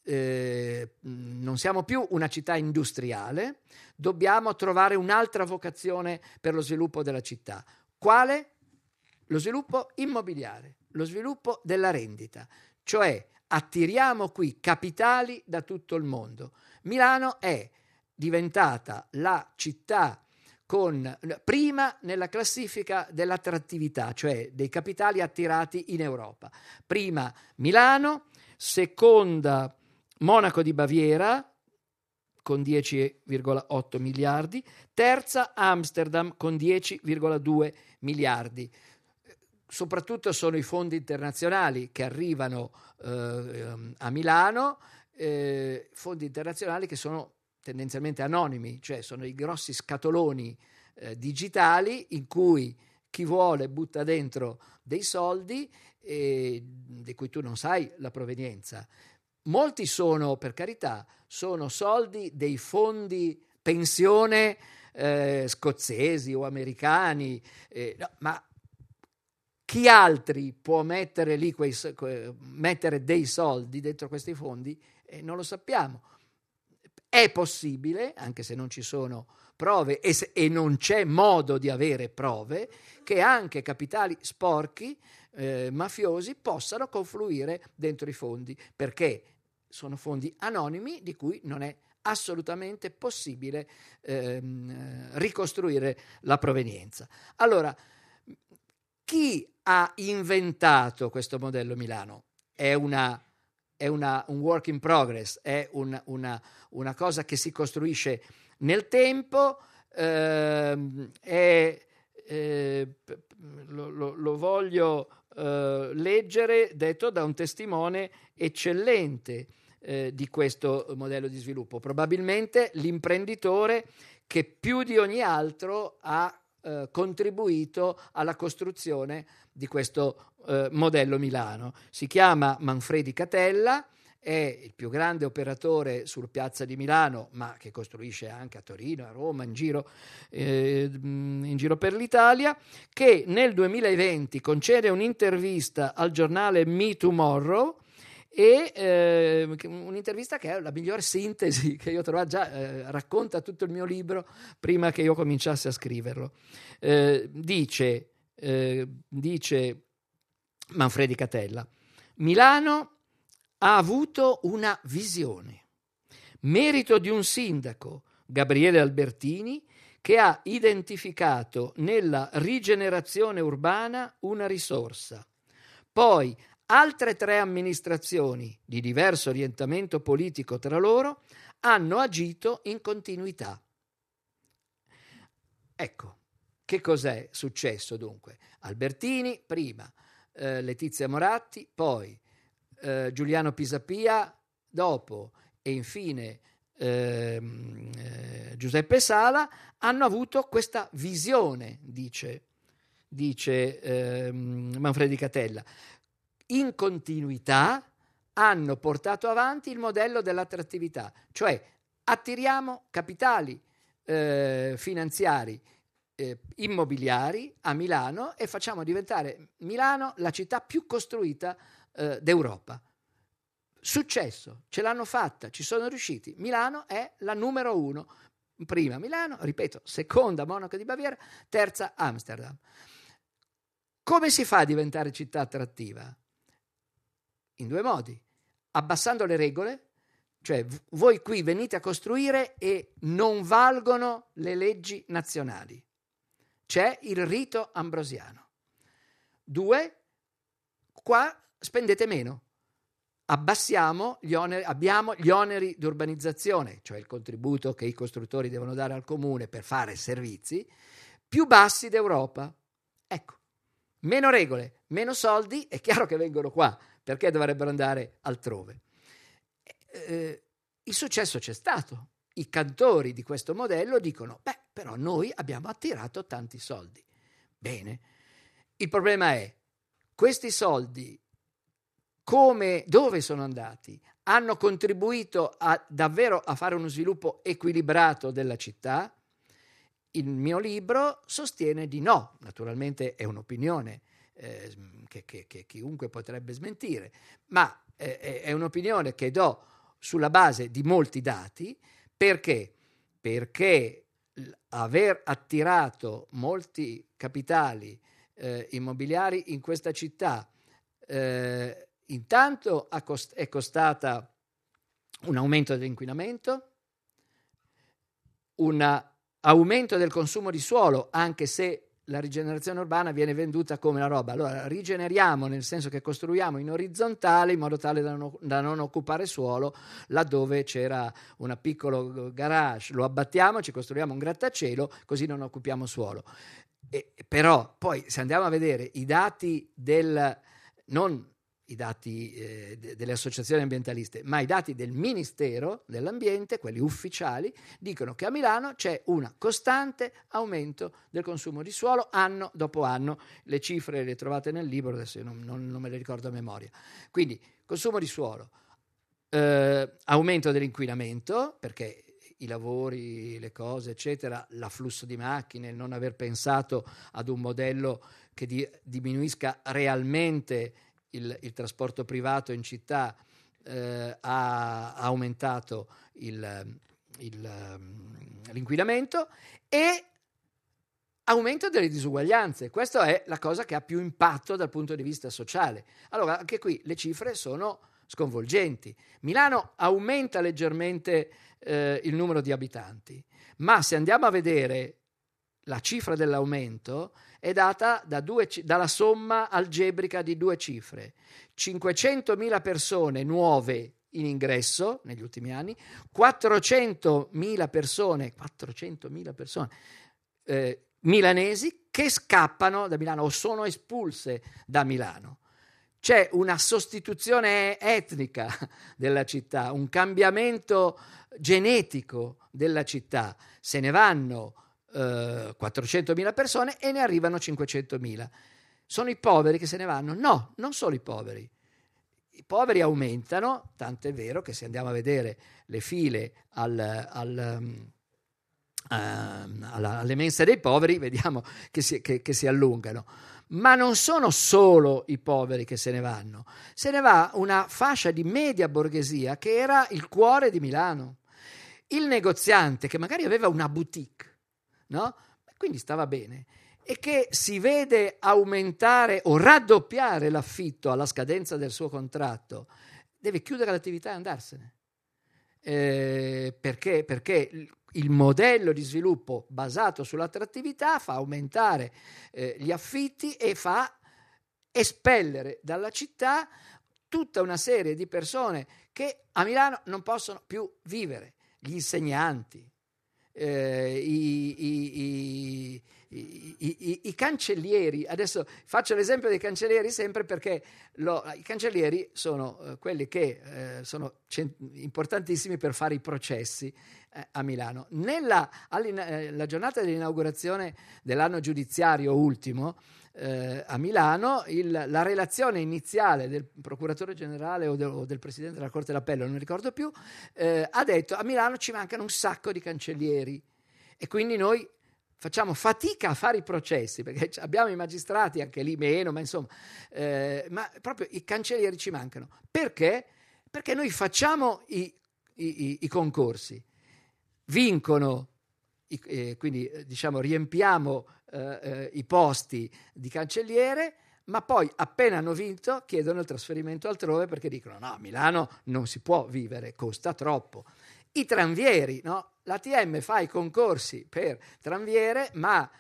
eh, non siamo più una città industriale, dobbiamo trovare un'altra vocazione per lo sviluppo della città. Quale? Lo sviluppo immobiliare, lo sviluppo della rendita, cioè attiriamo qui capitali da tutto il mondo. Milano è diventata la città con prima nella classifica dell'attrattività, cioè dei capitali attirati in Europa. Prima Milano, seconda Monaco di Baviera con dieci virgola otto miliardi, terza Amsterdam con dieci virgola due miliardi. Soprattutto sono i fondi internazionali che arrivano eh, a Milano, eh, fondi internazionali che sono tendenzialmente anonimi, cioè sono i grossi scatoloni eh, digitali in cui chi vuole butta dentro dei soldi eh, di cui tu non sai la provenienza. Molti sono, per carità, sono soldi dei fondi pensione eh, scozzesi o americani, eh, no, ma chi altri può mettere lì quei, mettere dei soldi dentro questi fondi? Eh, non lo sappiamo. È possibile, anche se non ci sono prove e, se, e non c'è modo di avere prove, che anche capitali sporchi, eh, mafiosi, possano confluire dentro i fondi, perché sono fondi anonimi di cui non è assolutamente possibile ehm, ricostruire la provenienza. Allora, chi ha inventato questo modello Milano? È una è una, un work in progress, è un, una, una cosa che si costruisce nel tempo, ehm, è, eh, lo, lo, lo voglio eh, leggere detto da un testimone eccellente eh, di questo modello di sviluppo, probabilmente l'imprenditore che più di ogni altro ha eh, contribuito alla costruzione di questo eh, modello Milano. Si chiama Manfredi Catella, è il più grande operatore sul Piazza di Milano, ma che costruisce anche a Torino, a Roma, in giro, eh, in giro per l'Italia, che nel duemilaventi concede un'intervista al giornale Me Tomorrow, e eh, un'intervista che è la migliore sintesi che io ho trovato, già eh, racconta tutto il mio libro prima che io cominciassi a scriverlo. Eh, dice, eh, dice Manfredi Catella: Milano ha avuto una visione, merito di un sindaco, Gabriele Albertini, che ha identificato nella rigenerazione urbana una risorsa. Poi altre tre amministrazioni di diverso orientamento politico tra loro hanno agito in continuità. Ecco, che cos'è successo dunque? Albertini prima, eh, Letizia Moratti poi, eh, Giuliano Pisapia dopo e infine eh, eh, Giuseppe Sala hanno avuto questa visione, dice, dice eh, Manfredi Catella. In continuità hanno portato avanti il modello dell'attrattività, cioè attiriamo capitali eh, finanziari, eh, immobiliari a Milano e facciamo diventare Milano la città più costruita eh, d'Europa. Successo, ce l'hanno fatta, ci sono riusciti. Milano è la numero uno. Prima Milano, ripeto, seconda Monaco di Baviera, terza Amsterdam. Come si fa a diventare città attrattiva? In due modi: abbassando le regole, cioè voi qui venite a costruire e non valgono le leggi nazionali. C'è il rito ambrosiano. Due, qua spendete meno. Abbassiamo gli oneri, abbiamo gli oneri di urbanizzazione, cioè il contributo che i costruttori devono dare al comune per fare servizi, più bassi d'Europa. Ecco, meno regole, meno soldi, è chiaro che vengono qua, perché dovrebbero andare altrove. Eh, il successo c'è stato. I cantori di questo modello dicono: beh, però noi abbiamo attirato tanti soldi. Bene. Il problema è: questi soldi come, dove sono andati? Hanno contribuito a, davvero a fare uno sviluppo equilibrato della città? Il mio libro sostiene di no. Naturalmente è un'opinione eh, che, che, che chiunque potrebbe smentire, ma eh, è un'opinione che do sulla base di molti dati. Perché? Perché aver attirato molti capitali eh, immobiliari in questa città eh, intanto è costata un aumento dell'inquinamento, un aumento del consumo di suolo, anche se la rigenerazione urbana viene venduta come la roba. Allora rigeneriamo nel senso che costruiamo in orizzontale in modo tale da non, da non occupare suolo, laddove c'era un piccolo garage lo abbattiamo, ci costruiamo un grattacielo, così non occupiamo suolo. E, però poi se andiamo a vedere i dati del non i dati eh, de- delle associazioni ambientaliste, ma i dati del Ministero dell'Ambiente, quelli ufficiali, dicono che a Milano c'è un costante aumento del consumo di suolo anno dopo anno. Le cifre le trovate nel libro, adesso io non, non, non me le ricordo a memoria. Quindi consumo di suolo, eh, aumento dell'inquinamento, perché i lavori, le cose, eccetera, l'afflusso di macchine, il non aver pensato ad un modello che di- diminuisca realmente Il, il trasporto privato in città eh, ha, ha aumentato il, il, l'inquinamento e aumento delle disuguaglianze. Questa è la cosa che ha più impatto dal punto di vista sociale. Allora, anche qui le cifre sono sconvolgenti. Milano aumenta leggermente eh, il numero di abitanti, ma se andiamo a vedere la cifra dell'aumento è data da due, dalla somma algebrica di due cifre: cinquecentomila persone nuove in ingresso negli ultimi anni, quattrocentomila persone, quattrocentomila persone eh, milanesi che scappano da Milano o sono espulse da Milano. C'è una sostituzione etnica della città, un cambiamento genetico della città. Se ne vanno Uh, quattrocentomila persone e ne arrivano cinquecentomila. Sono i poveri che se ne vanno? No, non solo i poveri. i poveri aumentano, tanto è vero che se andiamo a vedere le file al, al, um, uh, alla, alle mense dei poveri, vediamo che si, che, che si allungano. Ma non sono solo i poveri che se ne vanno, se ne va una fascia di media borghesia che era il cuore di Milano. Il negoziante che magari aveva una boutique, no? Quindi stava bene, e che si vede aumentare o raddoppiare l'affitto alla scadenza del suo contratto, deve chiudere l'attività e andarsene. Eh, perché? Perché il modello di sviluppo basato sull'attrattività fa aumentare eh, gli affitti e fa espellere dalla città tutta una serie di persone che a Milano non possono più vivere. Gli insegnanti, eh, i, i, i, i, i, i cancellieri. Adesso faccio l'esempio dei cancellieri sempre perché lo, i cancellieri sono eh, quelli che eh, sono cent- importantissimi per fare i processi eh, a Milano. Nella eh, la giornata dell'inaugurazione dell'anno giudiziario ultimo eh, a Milano, il, la relazione iniziale del procuratore generale o, de, o del presidente della Corte d'Appello, non ricordo più, eh, ha detto: a Milano ci mancano un sacco di cancellieri e quindi noi facciamo fatica a fare i processi, perché abbiamo i magistrati, anche lì meno, ma insomma, eh, ma proprio i cancellieri ci mancano. Perché? Perché noi facciamo i, i, i concorsi, vincono, i, eh, quindi eh, diciamo riempiamo eh, eh, i posti di cancelliere, ma poi appena hanno vinto chiedono il trasferimento altrove perché dicono: no, a Milano non si può vivere, costa troppo. I tranvieri, no? L'A T M fa i concorsi per tranviere, ma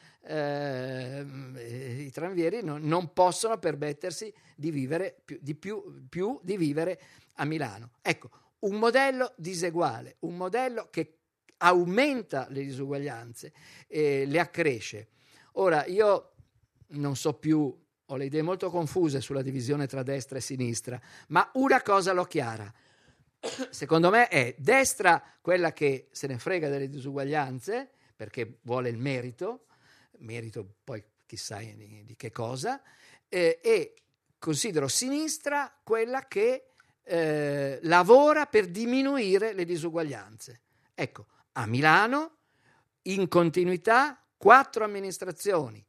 eh, i tranvieri no, non possono permettersi di vivere più di, più, più di vivere a Milano. Ecco, un modello diseguale, un modello che aumenta le disuguaglianze, eh, le accresce. Ora, io non so più, ho le idee molto confuse sulla divisione tra destra e sinistra, ma una cosa l'ho chiara. Secondo me è destra quella che se ne frega delle disuguaglianze perché vuole il merito, merito poi chissà di, di che cosa, eh, e considero sinistra quella che eh, lavora per diminuire le disuguaglianze. Ecco, a Milano, in continuità, quattro amministrazioni,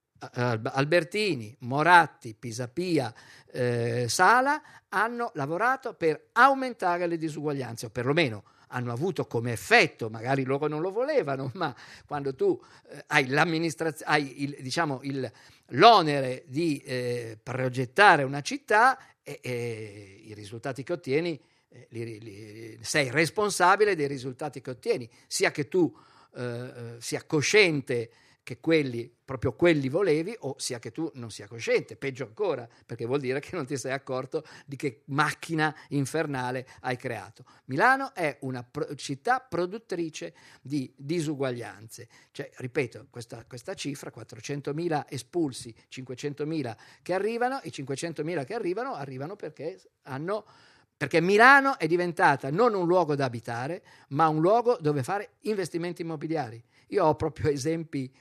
Albertini, Moratti, Pisapia, eh, Sala, hanno lavorato per aumentare le disuguaglianze, o perlomeno hanno avuto come effetto, magari loro non lo volevano, ma quando tu eh, hai l'amministrazione, hai il, diciamo il, l'onere di eh, progettare una città, e, e i risultati che ottieni, eh, li, li, sei responsabile dei risultati che ottieni, sia che tu eh, sia cosciente che quelli, proprio quelli volevi, o sia che tu non sia cosciente, peggio ancora, perché vuol dire che non ti sei accorto di che macchina infernale hai creato. Milano è una pro- città produttrice di disuguaglianze, cioè, ripeto, questa, questa cifra, quattrocentomila espulsi, cinquecentomila che arrivano, i cinquecentomila che arrivano, arrivano perché hanno... Perché Milano è diventata non un luogo da abitare, ma un luogo dove fare investimenti immobiliari. Io ho proprio esempi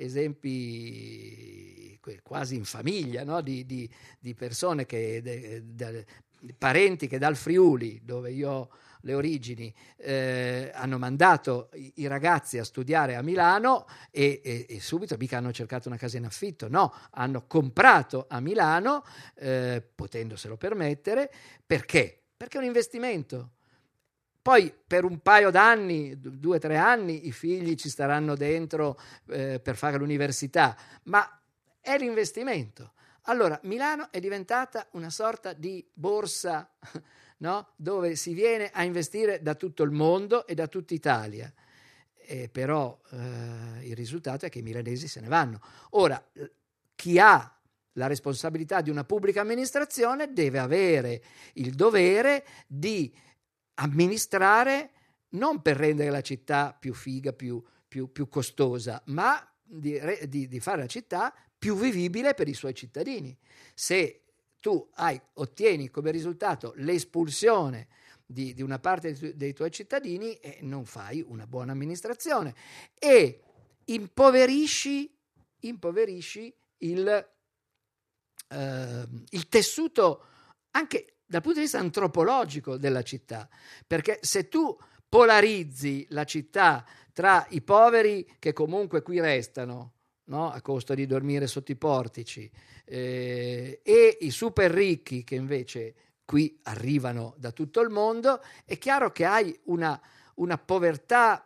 esempi quasi in famiglia, no? di, di, di persone che de, de, de, parenti che dal Friuli, dove io ho le origini, eh, hanno mandato i, i ragazzi a studiare a Milano e, e, e subito mica hanno cercato una casa in affitto, no, hanno comprato a Milano, eh, potendoselo permettere. Perché? Perché è un investimento. Poi per un paio d'anni, due o tre anni, i figli ci staranno dentro eh, per fare l'università, ma è l'investimento. Allora, Milano è diventata una sorta di borsa, no? Dove si viene a investire da tutto il mondo e da tutta Italia. E però eh, il risultato è che i milanesi se ne vanno. Ora, chi ha la responsabilità di una pubblica amministrazione deve avere il dovere di amministrare non per rendere la città più figa, più, più, più costosa, ma di, di, di fare la città più vivibile per i suoi cittadini. Se tu hai, ottieni come risultato l'espulsione di, di una parte dei, tu, dei tuoi cittadini, eh, non fai una buona amministrazione e impoverisci, impoverisci il, eh, il tessuto anche dal punto di vista antropologico della città, perché se tu polarizzi la città tra i poveri che comunque qui restano, no? A costo di dormire sotto i portici, eh, e i super ricchi che invece qui arrivano da tutto il mondo, è chiaro che hai una, una povertà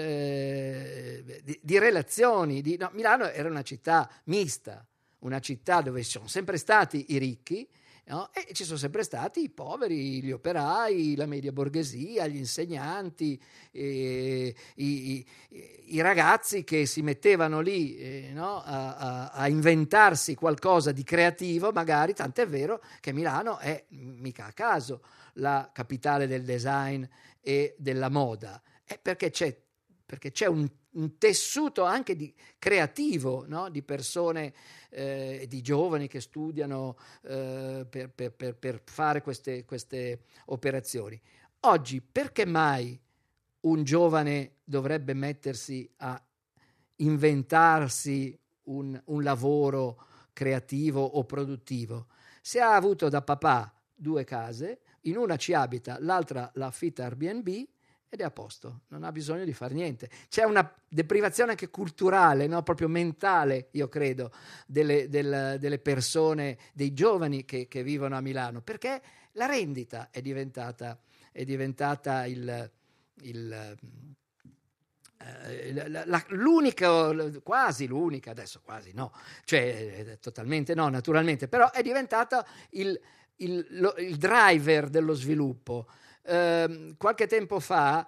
eh, di, di relazioni. Di, no, Milano era una città mista, una città dove ci sono sempre stati i ricchi, no? E ci sono sempre stati i poveri, gli operai, la media borghesia, gli insegnanti, eh, i, i, i ragazzi che si mettevano lì eh, no? a, a, a inventarsi qualcosa di creativo, magari, tant'è vero che Milano è, mica a caso, la capitale del design e della moda, è perché c'è, perché c'è un, un tessuto anche di creativo, no? Di persone, eh, di giovani che studiano eh, per, per, per, per fare queste, queste operazioni. Oggi perché mai un giovane dovrebbe mettersi a inventarsi un, un lavoro creativo o produttivo? Se ha avuto da papà due case, in una ci abita, l'altra la affitta Airbnb ed è a posto, non ha bisogno di fare niente. C'è una deprivazione anche culturale, no? Proprio mentale, io credo, delle, del, delle persone, dei giovani che, che vivono a Milano, perché la rendita è diventata, è diventata il, il, eh, la, la, l'unica, quasi l'unica, adesso quasi no, cioè totalmente no, naturalmente, però è diventata il, il, lo, il driver dello sviluppo. Uh, qualche tempo fa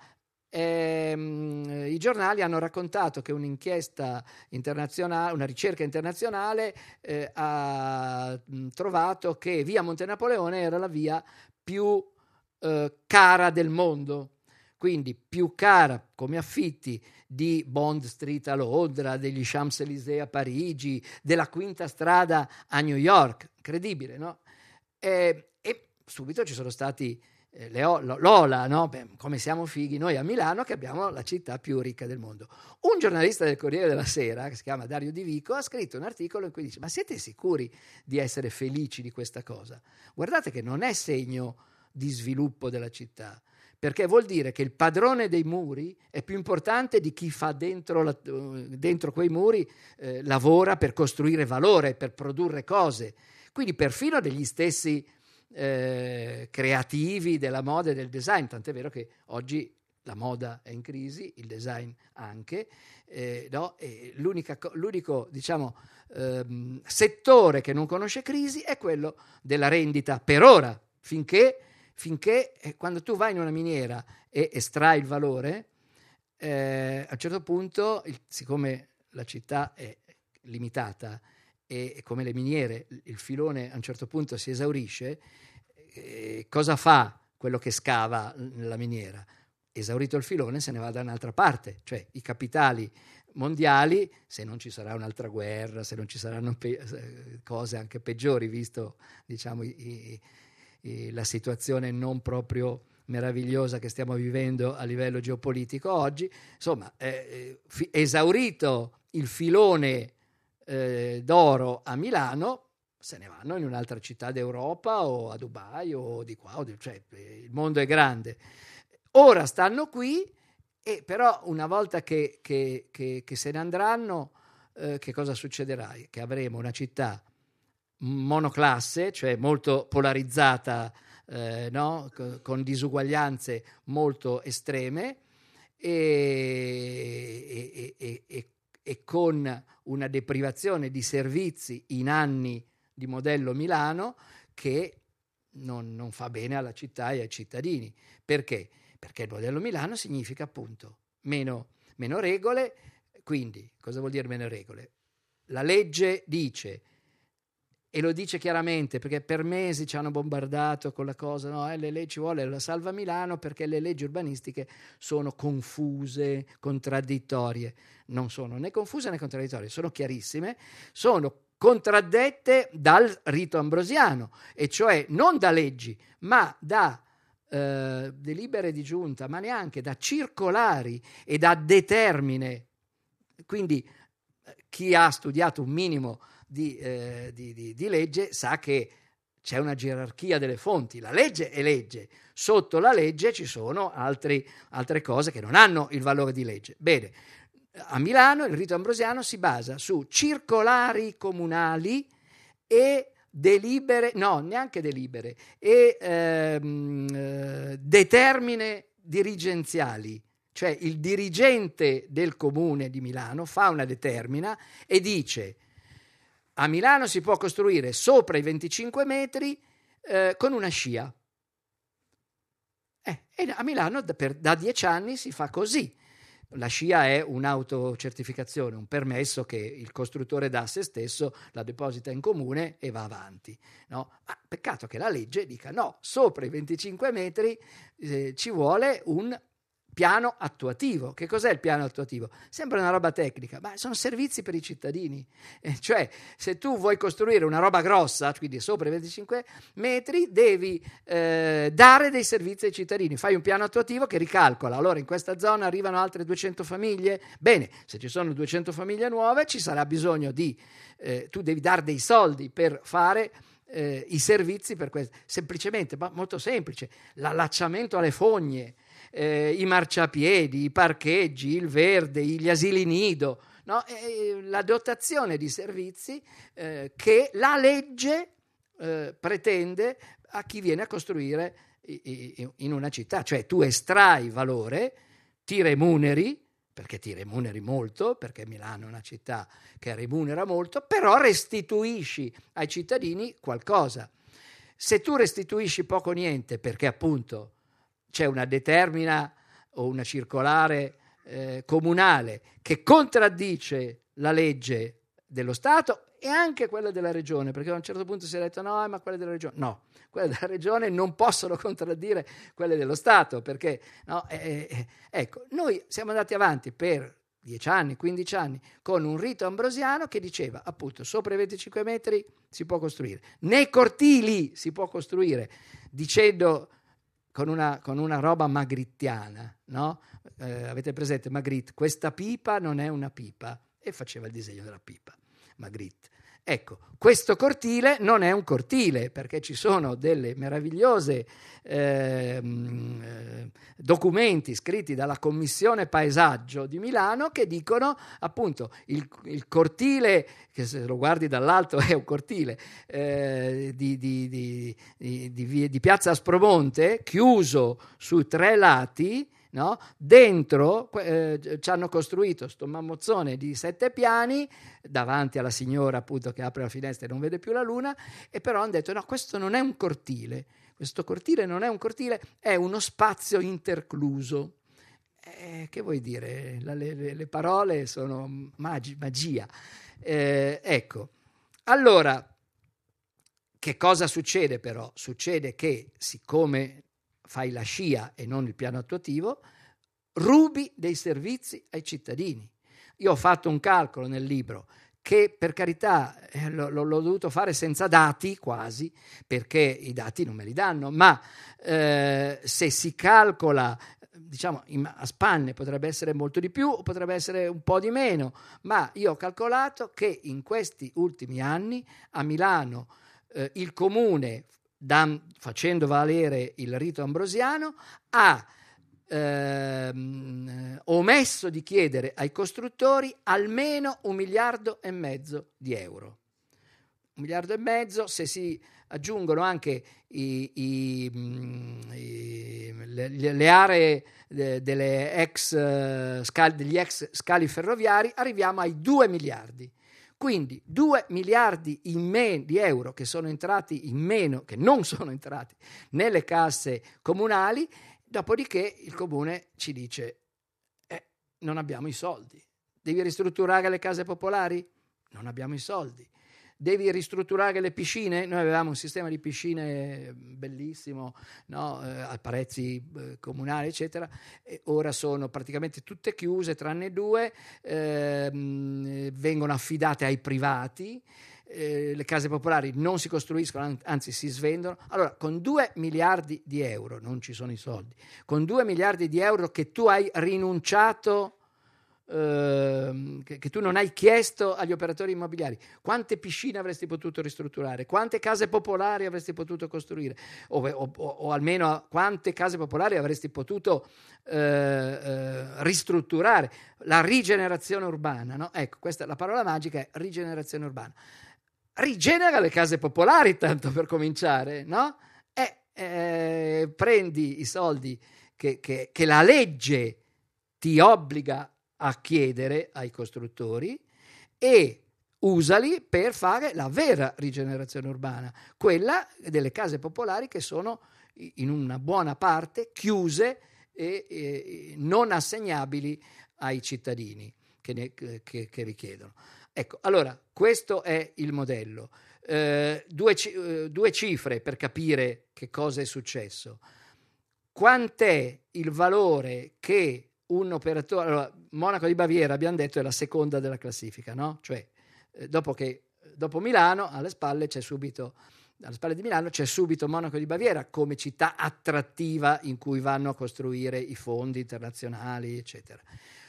ehm, i giornali hanno raccontato che un'inchiesta internazionale, una ricerca internazionale eh, ha mh, trovato che via Monte Napoleone era la via più eh, cara del mondo, quindi più cara come affitti di Bond Street a Londra, degli Champs-Élysées a Parigi, della Quinta Strada a New York. Incredibile, no? E, e subito ci sono stati Leo, Lola, no? Beh, come siamo fighi noi a Milano che abbiamo la città più ricca del mondo. Un giornalista del Corriere della Sera, che si chiama Dario Di Vico, ha scritto un articolo in cui dice: ma siete sicuri di essere felici di questa cosa? Guardate che non è segno di sviluppo della città, perché vuol dire che il padrone dei muri è più importante di chi fa dentro, la, dentro quei muri, eh, lavora per costruire valore, per produrre cose. Quindi perfino degli stessi Eh, creativi della moda e del design, tant'è vero che oggi la moda è in crisi, il design anche, eh, no? E l'unica, l'unico diciamo ehm, settore che non conosce crisi è quello della rendita per ora, finché, finché eh, quando tu vai in una miniera e estrai il valore, eh, a un certo punto, il, siccome la città è limitata e come le miniere il filone a un certo punto si esaurisce, eh, cosa fa quello che scava nella miniera? Esaurito il filone se ne va da un'altra parte, cioè i capitali mondiali, se non ci sarà un'altra guerra, se non ci saranno pe- cose anche peggiori, visto diciamo i, i, la situazione non proprio meravigliosa che stiamo vivendo a livello geopolitico oggi, insomma eh, fi- esaurito il filone Eh, d'oro a Milano, se ne vanno in un'altra città d'Europa o a Dubai o di qua, o di, cioè eh, il mondo è grande. Ora stanno qui, e però una volta che, che, che, che se ne andranno, eh, che cosa succederà? Che avremo una città monoclasse, cioè molto polarizzata, eh, no? C- con disuguaglianze molto estreme e, e, e, e e con una deprivazione di servizi in anni di modello Milano che non, non fa bene alla città e ai cittadini. Perché? Perché il modello Milano significa appunto meno, meno regole. Quindi cosa vuol dire meno regole? La legge dice, e lo dice chiaramente, perché per mesi ci hanno bombardato con la cosa, no, eh, le leggi, ci vuole la salva Milano perché le leggi urbanistiche sono confuse, contraddittorie. Non sono né confuse né contraddittorie, sono chiarissime, sono contraddette dal rito ambrosiano, e cioè non da leggi, ma da eh, delibere di giunta, ma neanche da circolari e da determine. Quindi chi ha studiato un minimo Di, eh, di, di, di legge sa che c'è una gerarchia delle fonti, la legge è legge, sotto la legge ci sono altri, altre cose che non hanno il valore di legge. Bene, a Milano il rito ambrosiano si basa su circolari comunali e delibere, no, neanche delibere, e ehm, eh, determine dirigenziali, cioè il dirigente del comune di Milano fa una determina e dice: a Milano si può costruire sopra i venticinque metri eh, con una scia. Eh, e a Milano da, per, da dieci anni si fa così. La scia è un'autocertificazione, un permesso che il costruttore dà a se stesso, la deposita in comune e va avanti. No? Ma peccato che la legge dica no, sopra i venticinque metri eh, ci vuole un piano attuativo. Che cos'è il piano attuativo? Sembra una roba tecnica, ma sono servizi per i cittadini. Eh, cioè, se tu vuoi costruire una roba grossa, quindi sopra i venticinque metri, devi eh, dare dei servizi ai cittadini. Fai un piano attuativo che ricalcola. Allora, in questa zona arrivano altre duecento famiglie. Bene, se ci sono duecento famiglie nuove, ci sarà bisogno di... Eh, tu devi dare dei soldi per fare... Eh, i servizi per questo. Semplicemente, ma molto semplice, l'allacciamento alle fogne, Eh, i marciapiedi, i parcheggi, il verde, gli asili nido, no? eh, la dotazione di servizi eh, che la legge eh, pretende a chi viene a costruire i, i, in una città. Cioè tu estrai valore, ti remuneri, perché ti remuneri molto, perché Milano è una città che remunera molto, però restituisci ai cittadini qualcosa. Se tu restituisci poco o niente, perché appunto c'è una determina o una circolare eh, comunale che contraddice la legge dello Stato e anche quella della regione, perché a un certo punto si è detto no, ma quelle della regione, no, quelle della regione non possono contraddire quelle dello Stato, perché no, eh, eh, ecco, noi siamo andati avanti per dieci anni, quindici anni con un rito ambrosiano che diceva appunto sopra i venticinque metri si può costruire, nei cortili si può costruire, dicendo Con una, con una roba magrittiana, no? Eh, avete presente Magritte? Questa pipa non è una pipa, e faceva il disegno della pipa, Magritte. Ecco, questo cortile non è un cortile, perché ci sono delle meravigliose eh, eh, documenti scritti dalla Commissione Paesaggio di Milano che dicono appunto il, il cortile, che se lo guardi dall'alto è un cortile, eh, di, di, di, di, di, di Piazza Aspromonte, chiuso su tre lati, no? Dentro eh, ci hanno costruito sto mammozzone di sette piani davanti alla signora appunto che apre la finestra e non vede più la luna, e però hanno detto no, questo non è un cortile, questo cortile non è un cortile, è uno spazio intercluso. Eh, che vuoi dire? La, le, le parole sono magi, magia. Eh, ecco, allora che cosa succede però? Succede che siccome fai la scia e non il piano attuativo, rubi dei servizi ai cittadini. Io ho fatto un calcolo nel libro che per carità eh, l'ho, l'ho dovuto fare senza dati quasi, perché i dati non me li danno, ma eh, se si calcola, diciamo in, a spanne potrebbe essere molto di più o potrebbe essere un po' di meno, ma io ho calcolato che in questi ultimi anni a Milano eh, il comune, Da, facendo valere il rito ambrosiano, ha ehm, omesso di chiedere ai costruttori almeno un miliardo e mezzo di euro. Un miliardo e mezzo, se si aggiungono anche i, i, i, le, le aree de, delle ex, uh, scali, degli ex scali ferroviari, arriviamo ai due miliardi. Quindi due miliardi in meno di euro che sono entrati in meno, che non sono entrati nelle casse comunali, dopodiché il comune ci dice eh, non abbiamo i soldi. Devi ristrutturare le case popolari? Non abbiamo i soldi. Devi ristrutturare le piscine? Noi avevamo un sistema di piscine bellissimo, no? eh, a prezzi eh, comunali, eccetera, e ora sono praticamente tutte chiuse, tranne due, ehm, vengono affidate ai privati, eh, le case popolari non si costruiscono, anzi si svendono. Allora, con due miliardi di euro, non ci sono i soldi, con due miliardi di euro che tu hai rinunciato eh, che, che tu non hai chiesto agli operatori immobiliari. Quante piscine avresti potuto ristrutturare? Quante case popolari avresti potuto costruire? O, o, o almeno quante case popolari avresti potuto eh, eh, ristrutturare? La rigenerazione urbana, no? Ecco, questa la parola magica è rigenerazione urbana. Rigenera le case popolari, tanto per cominciare, no? E eh, prendi i soldi che, che, che la legge ti obbliga a chiedere ai costruttori e usali per fare la vera rigenerazione urbana, quella delle case popolari che sono in una buona parte chiuse e, e non assegnabili ai cittadini che, ne, che, che richiedono. Ecco, allora, questo è il modello. Eh, due, eh, due cifre per capire che cosa è successo. Quant'è il valore che un operatore... Allora, Monaco di Baviera, abbiamo detto, è la seconda della classifica, no? Cioè, eh, dopo che dopo Milano, alle spalle c'è subito... alle spalle di Milano c'è subito Monaco di Baviera come città attrattiva in cui vanno a costruire i fondi internazionali, eccetera.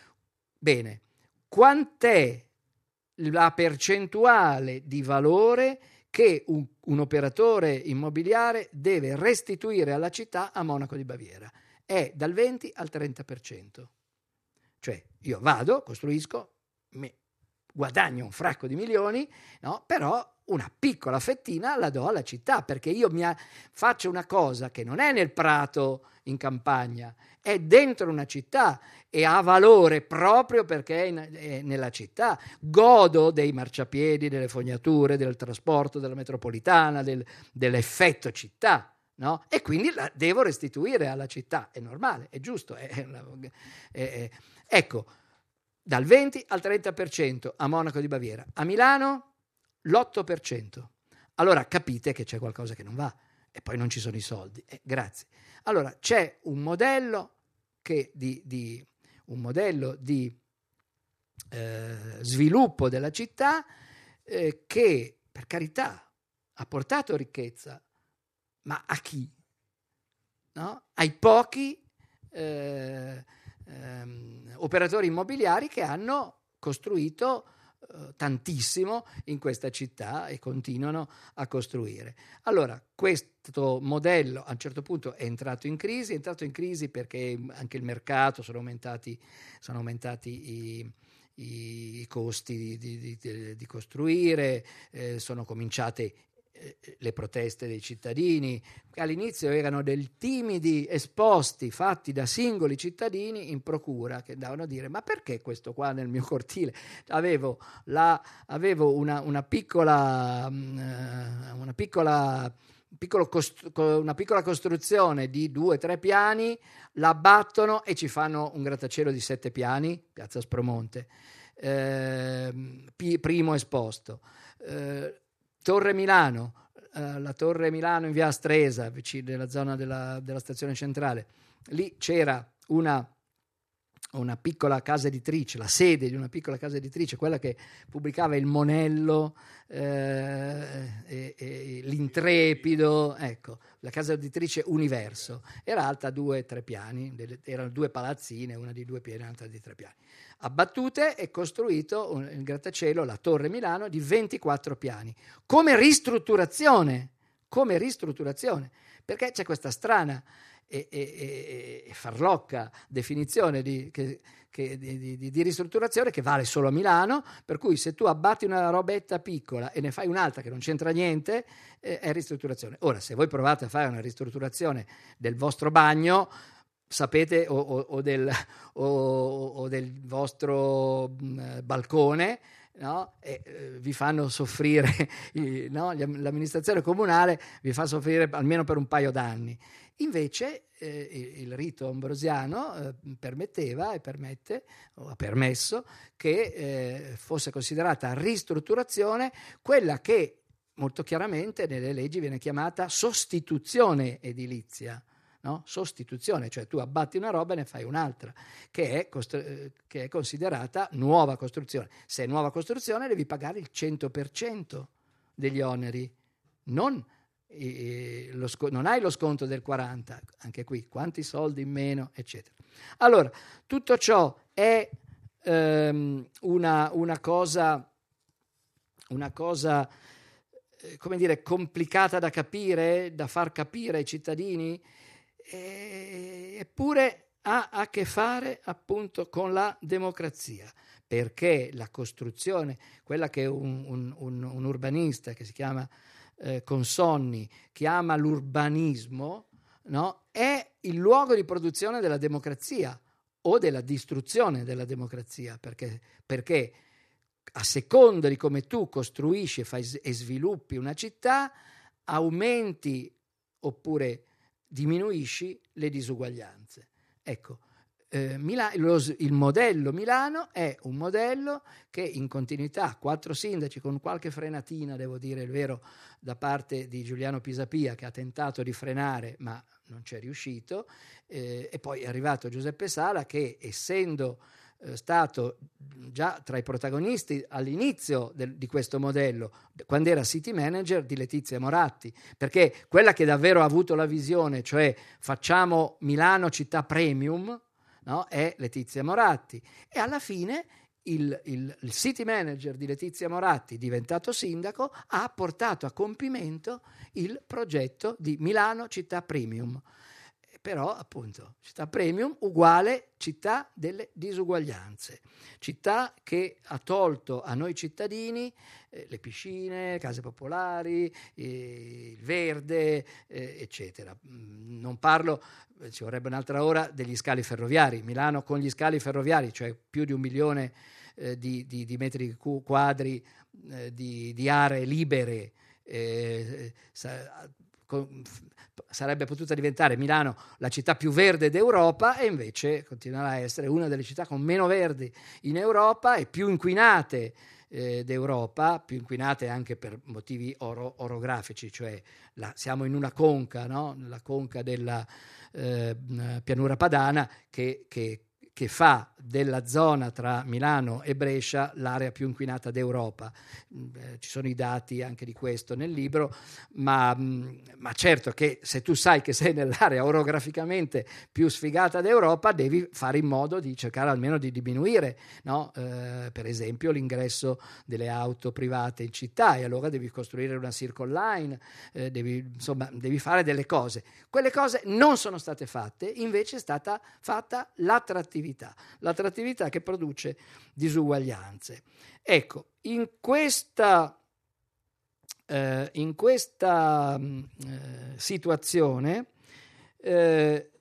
Bene, quant'è la percentuale di valore che un, un operatore immobiliare deve restituire alla città a Monaco di Baviera? È dal venti al trenta per cento. Cioè io vado, costruisco, mi guadagno un fracco di milioni, no? Però una piccola fettina la do alla città, perché io mi a- faccio una cosa che non è nel prato in campagna, è dentro una città e ha valore proprio perché è, in, è nella città. Godo dei marciapiedi, delle fognature, del trasporto, della metropolitana, del, dell'effetto città, no? E quindi la devo restituire alla città. È normale, è giusto. È, è, è, ecco, dal venti al trenta per cento a Monaco di Baviera. A Milano l'otto per cento. Allora capite che c'è qualcosa che non va e poi non ci sono i soldi. Eh, grazie. Allora c'è un modello che di, di un modello di eh, sviluppo della città eh, che, per carità, ha portato ricchezza, ma a chi? No? Ai pochi eh, ehm, operatori immobiliari che hanno costruito tantissimo in questa città e continuano a costruire. Allora, questo modello a un certo punto è entrato in crisi, è entrato in crisi perché anche il mercato, sono aumentati, sono aumentati i, i costi di, di, di, di costruire, eh, sono cominciate le proteste dei cittadini, che all'inizio erano del timidi esposti fatti da singoli cittadini in procura che andavano a dire: ma perché questo qua nel mio cortile? Avevo, la, avevo una, una piccola una piccola Piccolo cost- una piccola costruzione di due o tre piani, la abbattono e ci fanno un grattacielo di sette piani, Piazza Aspromonte, eh, p- primo esposto. Eh, Torre Milano, eh, la Torre Milano in via Astresa, vicino nella zona della, della stazione centrale. Lì c'era una, una piccola casa editrice, la sede di una piccola casa editrice, quella che pubblicava il Monello, eh, e, e l'Intrepido, ecco, la casa editrice Universo. Era alta due o tre piani, delle, erano due palazzine, una di due piani e l'altra di tre piani. Abbattute e costruito un, il grattacielo, la Torre Milano, di ventiquattro piani, come ristrutturazione, come ristrutturazione, perché c'è questa strana e, e, e farlocca definizione di, che, che, di, di, di ristrutturazione che vale solo a Milano, per cui se tu abbatti una robetta piccola e ne fai un'altra che non c'entra niente, eh, è ristrutturazione. Ora, se voi provate a fare una ristrutturazione del vostro bagno, sapete, o, o, o, del, o, o del vostro mh, balcone, no? E, eh, vi fanno soffrire, no? L'amministrazione comunale vi fa soffrire almeno per un paio d'anni. Invece eh, il, il rito ambrosiano eh, permetteva e permette, o ha permesso, che eh, fosse considerata ristrutturazione quella che molto chiaramente nelle leggi viene chiamata sostituzione edilizia. No? Sostituzione, cioè tu abbatti una roba e ne fai un'altra, che è, costru- che è considerata nuova costruzione. Se è nuova costruzione devi pagare il cento per cento degli oneri, non, eh, lo sc- non hai lo sconto del quaranta per cento, anche qui quanti soldi in meno, eccetera. Allora, tutto ciò è ehm, una, una cosa, una cosa eh, come dire, complicata da capire, da far capire ai cittadini, eh, eppure ha a che fare appunto con la democrazia, perché la costruzione, quella che un, un, un, un urbanista che si chiama eh, Consonni chiama l'urbanismo, no? È il luogo di produzione della democrazia o della distruzione della democrazia, perché, perché a seconda di come tu costruisci e, fai, e sviluppi una città, aumenti oppure diminuisci le disuguaglianze. Ecco, eh, Mila- lo, il modello Milano è un modello che in continuità, quattro sindaci con qualche frenatina, devo dire il vero, da parte di Giuliano Pisapia, che ha tentato di frenare ma non c'è riuscito, eh, e poi è arrivato Giuseppe Sala che, essendo eh, stato già tra i protagonisti all'inizio del, di questo modello, quando era city manager di Letizia Moratti, perché quella che davvero ha avuto la visione, cioè facciamo Milano città premium, no? È Letizia Moratti, e alla fine il, il, il city manager di Letizia Moratti, diventato sindaco, ha portato a compimento il progetto di Milano città premium. Però appunto città premium uguale città delle disuguaglianze, città che ha tolto a noi cittadini eh, le piscine, case popolari, eh, il verde, eh, eccetera. Non parlo, ci vorrebbe un'altra ora, degli scali ferroviari. Milano con gli scali ferroviari, cioè più di un milione eh, di, di, di metri quadri eh, di, di aree libere, eh, sa, con, sarebbe potuta diventare Milano la città più verde d'Europa, e invece continuerà a essere una delle città con meno verdi in Europa e più inquinate eh, d'Europa, più inquinate anche per motivi oro, orografici, cioè la, siamo in una conca, no? La conca della eh, pianura padana che, che che fa della zona tra Milano e Brescia l'area più inquinata d'Europa. Eh, ci sono i dati anche di questo nel libro, ma, ma certo che se tu sai che sei nell'area orograficamente più sfigata d'Europa, devi fare in modo di cercare almeno di diminuire, no? Eh, per esempio l'ingresso delle auto private in città, e allora devi costruire una Circle Line, eh, devi, insomma, devi fare delle cose. Quelle cose non sono state fatte, invece è stata fatta l'attrattività. L'attrattività che produce disuguaglianze. Ecco, in questa, eh, in questa eh, situazione eh,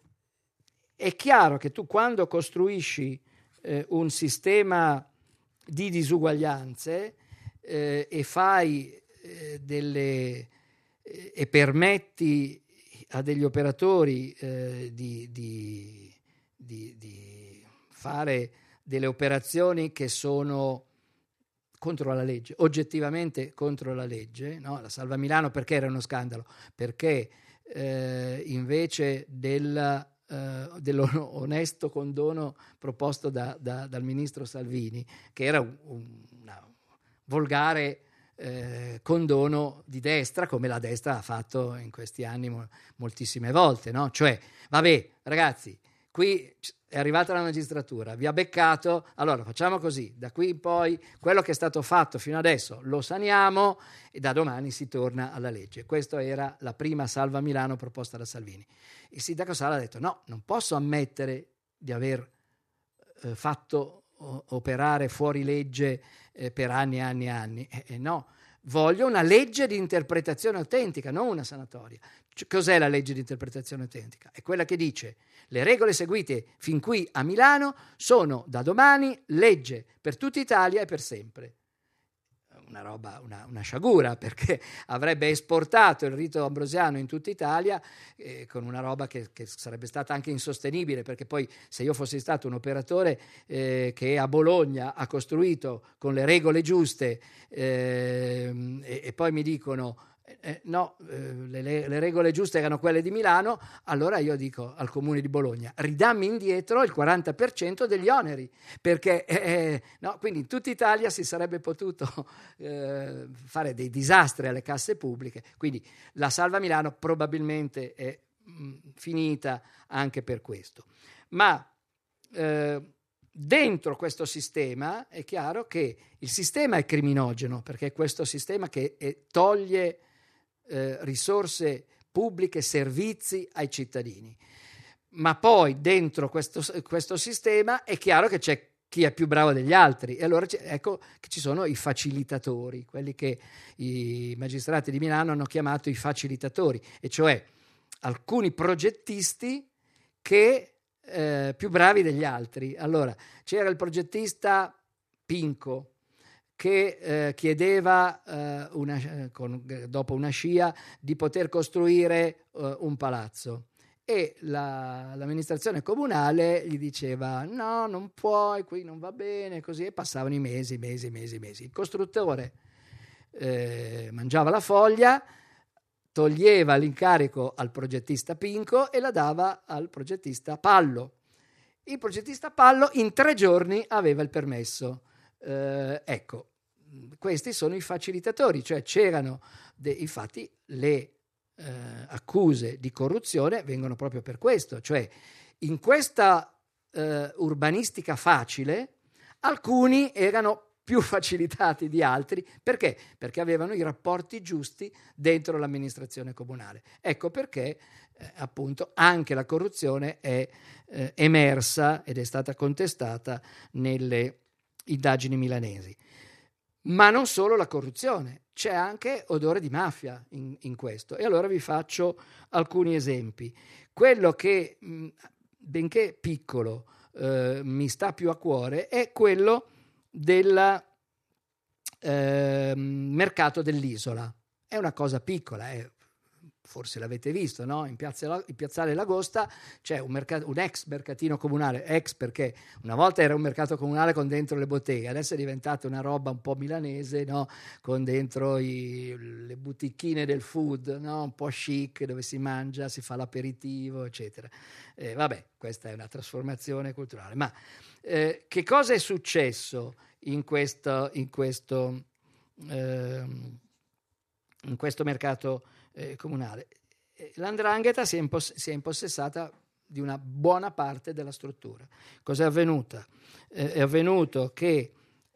è chiaro che tu, quando costruisci eh, un sistema di disuguaglianze eh, e fai eh, delle eh, e permetti a degli operatori eh, di, di, di, di fare delle operazioni che sono contro la legge, oggettivamente contro la legge, no? La Salva Milano perché era uno scandalo? Perché eh, invece del, eh, dell'onesto condono proposto da, da, dal ministro Salvini, che era un, un una volgare eh, condono di destra, come la destra ha fatto in questi anni mo- moltissime volte, no? Cioè, vabbè, ragazzi, qui è arrivata la magistratura, vi ha beccato, allora facciamo così, da qui in poi quello che è stato fatto fino adesso lo saniamo e da domani si torna alla legge. Questa era la prima Salva Milano proposta da Salvini. Il sindaco Sala ha detto no, non posso ammettere di aver eh, fatto o, operare fuori legge eh, per anni e anni e anni, eh, eh, no, voglio una legge di interpretazione autentica, non una sanatoria. Cos'è la legge di interpretazione autentica? È quella che dice: le regole seguite fin qui a Milano sono da domani legge per tutta Italia e per sempre. Una roba, una, una sciagura, perché avrebbe esportato il rito ambrosiano in tutta Italia eh, con una roba che, che sarebbe stata anche insostenibile, perché poi se io fossi stato un operatore eh, che a Bologna ha costruito con le regole giuste eh, e, e poi mi dicono Eh, no, eh, le, le regole giuste erano quelle di Milano, allora io dico al comune di Bologna: ridammi indietro il quaranta per cento degli oneri, perché eh, no, quindi in tutta Italia si sarebbe potuto eh, fare dei disastri alle casse pubbliche. Quindi la Salva Milano probabilmente è mh, finita anche per questo. Ma eh, dentro questo sistema è chiaro che il sistema è criminogeno, perché è questo sistema che è, toglie eh, risorse pubbliche, servizi ai cittadini. Ma poi dentro questo, questo sistema è chiaro che c'è chi è più bravo degli altri, e allora ecco che ci sono i facilitatori, quelli che i magistrati di Milano hanno chiamato i facilitatori, e cioè alcuni progettisti che eh, più bravi degli altri. Allora c'era il progettista Pinco che eh, chiedeva eh, una, con, dopo una scia di poter costruire eh, un palazzo. E la, l'amministrazione comunale gli diceva no, non puoi, qui non va bene, così, e passavano i mesi, mesi, mesi, mesi. Il costruttore eh, mangiava la foglia, toglieva l'incarico al progettista Pinco e la dava al progettista Pallo. Il progettista Pallo in tre giorni aveva il permesso. Eh, ecco, questi sono i facilitatori, cioè c'erano, de, infatti le Eh, accuse di corruzione vengono proprio per questo, cioè in questa eh, urbanistica facile alcuni erano più facilitati di altri. Perché? Perché avevano i rapporti giusti dentro l'amministrazione comunale. Ecco perché eh, appunto anche la corruzione è eh, emersa ed è stata contestata nelle indagini milanesi. Ma non solo la corruzione, c'è anche odore di mafia in, in questo. E allora vi faccio alcuni esempi. Quello che, mh, benché piccolo, eh, mi sta più a cuore è quello del eh, mercato dell'Isola. È una cosa piccola, è forse l'avete visto, no? In, piazza, in Piazzale L'Agosta c'è un, mercato, un ex mercatino comunale, ex perché una volta era un mercato comunale con dentro le botteghe, adesso è diventata una roba un po' milanese, no? Con dentro i, le butichine del food, no? Un po' chic, dove si mangia, si fa l'aperitivo, eccetera. Eh, vabbè, questa è una trasformazione culturale. Ma eh, che cosa è successo in questo, in questo, eh, in questo mercato Eh, comunale? L'Andrangheta si è, impos- si è impossessata di una buona parte della struttura. Cos'è avvenuto? Eh, è avvenuto che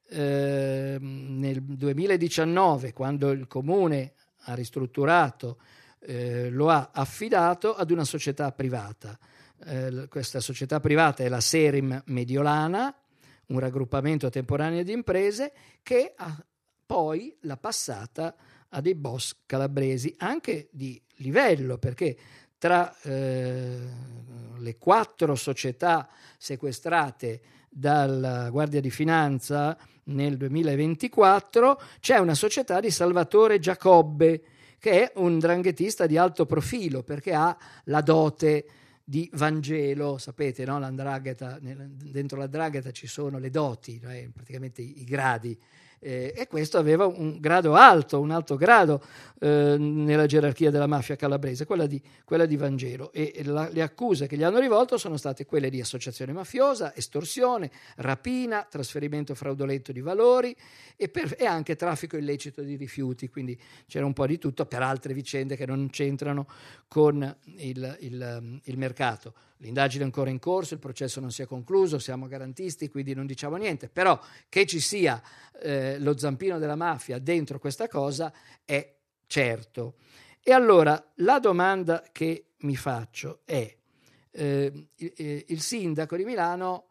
eh, nel duemiladiciannove, quando il comune ha ristrutturato, eh, lo ha affidato ad una società privata. Eh, questa società privata è la Serim Mediolana, un raggruppamento temporaneo di imprese che ha poi l'ha passata a dei boss calabresi anche di livello, perché tra eh, le quattro società sequestrate dalla Guardia di Finanza nel duemilaventiquattro c'è una società di Salvatore Giacobbe, che è un 'ndranghetista di alto profilo, perché ha la dote di Vangelo, sapete, no? L'Andrangheta, dentro la 'ndrangheta ci sono le doti, cioè praticamente i, i gradi. Eh, e questo aveva un grado alto, un alto grado eh, nella gerarchia della mafia calabrese, quella di, quella di Vangelo. E la, le accuse che gli hanno rivolto sono state quelle di associazione mafiosa, estorsione, rapina, trasferimento fraudolento di valori e, per, e anche traffico illecito di rifiuti, quindi c'era un po' di tutto per altre vicende che non c'entrano con il, il, il mercato. L'indagine è ancora in corso, il processo non si è concluso, siamo garantisti, quindi non diciamo niente, però che ci sia eh, lo zampino della mafia dentro questa cosa è certo. E allora la domanda che mi faccio è, eh, il, il sindaco di Milano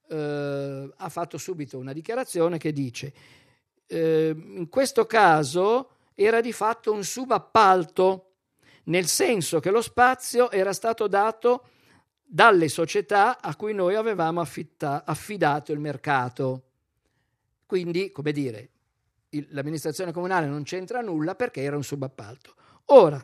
eh, ha fatto subito una dichiarazione che dice eh, in questo caso era di fatto un subappalto, nel senso che lo spazio era stato dato dalle società a cui noi avevamo affitta, affidato il mercato. Quindi, come dire, il, l'amministrazione comunale non c'entra nulla perché era un subappalto. Ora,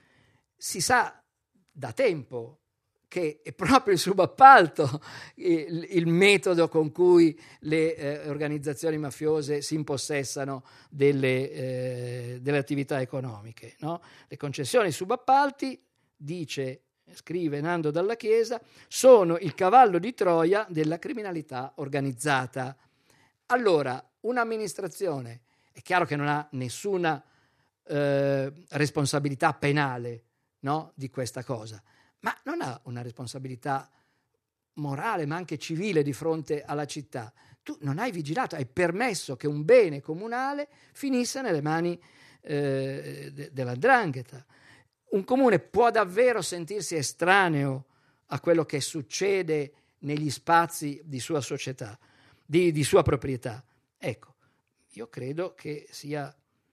si sa da tempo che è proprio il subappalto il, il metodo con cui le eh, organizzazioni mafiose si impossessano delle, eh, delle attività economiche, no? Le concessioni subappalti, dice scrive Nando Dalla Chiesa, sono il cavallo di Troia della criminalità organizzata. Allora, un'amministrazione è chiaro che non ha nessuna eh, responsabilità penale, no, di questa cosa, ma non ha una responsabilità morale ma anche civile di fronte alla città. Tu non hai vigilato, hai permesso che un bene comunale finisse nelle mani eh, de- della 'ndrangheta. Un comune può davvero sentirsi estraneo a quello che succede negli spazi di sua società, di, di sua proprietà? Ecco, io credo che sia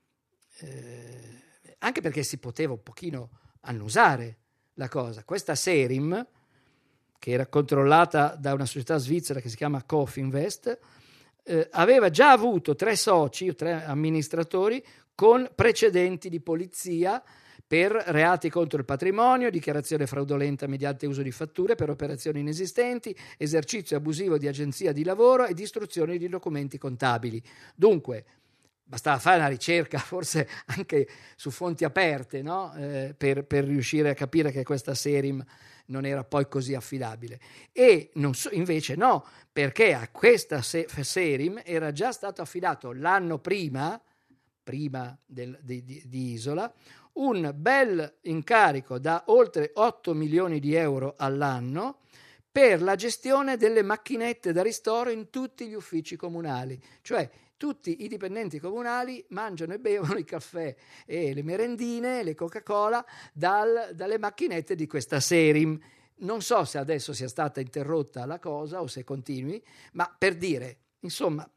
eh, anche perché si poteva un pochino annusare la cosa. Questa Serim, che era controllata da una società svizzera che si chiama Cofinvest, eh, aveva già avuto tre soci, tre amministratori con precedenti di polizia per reati contro il patrimonio, dichiarazione fraudolenta mediante uso di fatture per operazioni inesistenti, esercizio abusivo di agenzia di lavoro e distruzione di documenti contabili. Dunque, bastava fare una ricerca forse anche su fonti aperte, no? eh, per, per riuscire a capire che questa Serim non era poi così affidabile. E non so, invece no, perché a questa se- Serim era già stato affidato l'anno prima, prima del, di, di, di Isola, un bel incarico da oltre otto milioni di euro all'anno per la gestione delle macchinette da ristoro in tutti gli uffici comunali. Cioè tutti i dipendenti comunali mangiano e bevono il caffè e le merendine, le Coca-Cola dal, dalle macchinette di questa Serim. Non so se adesso sia stata interrotta la cosa o se continui, ma per dire, insomma,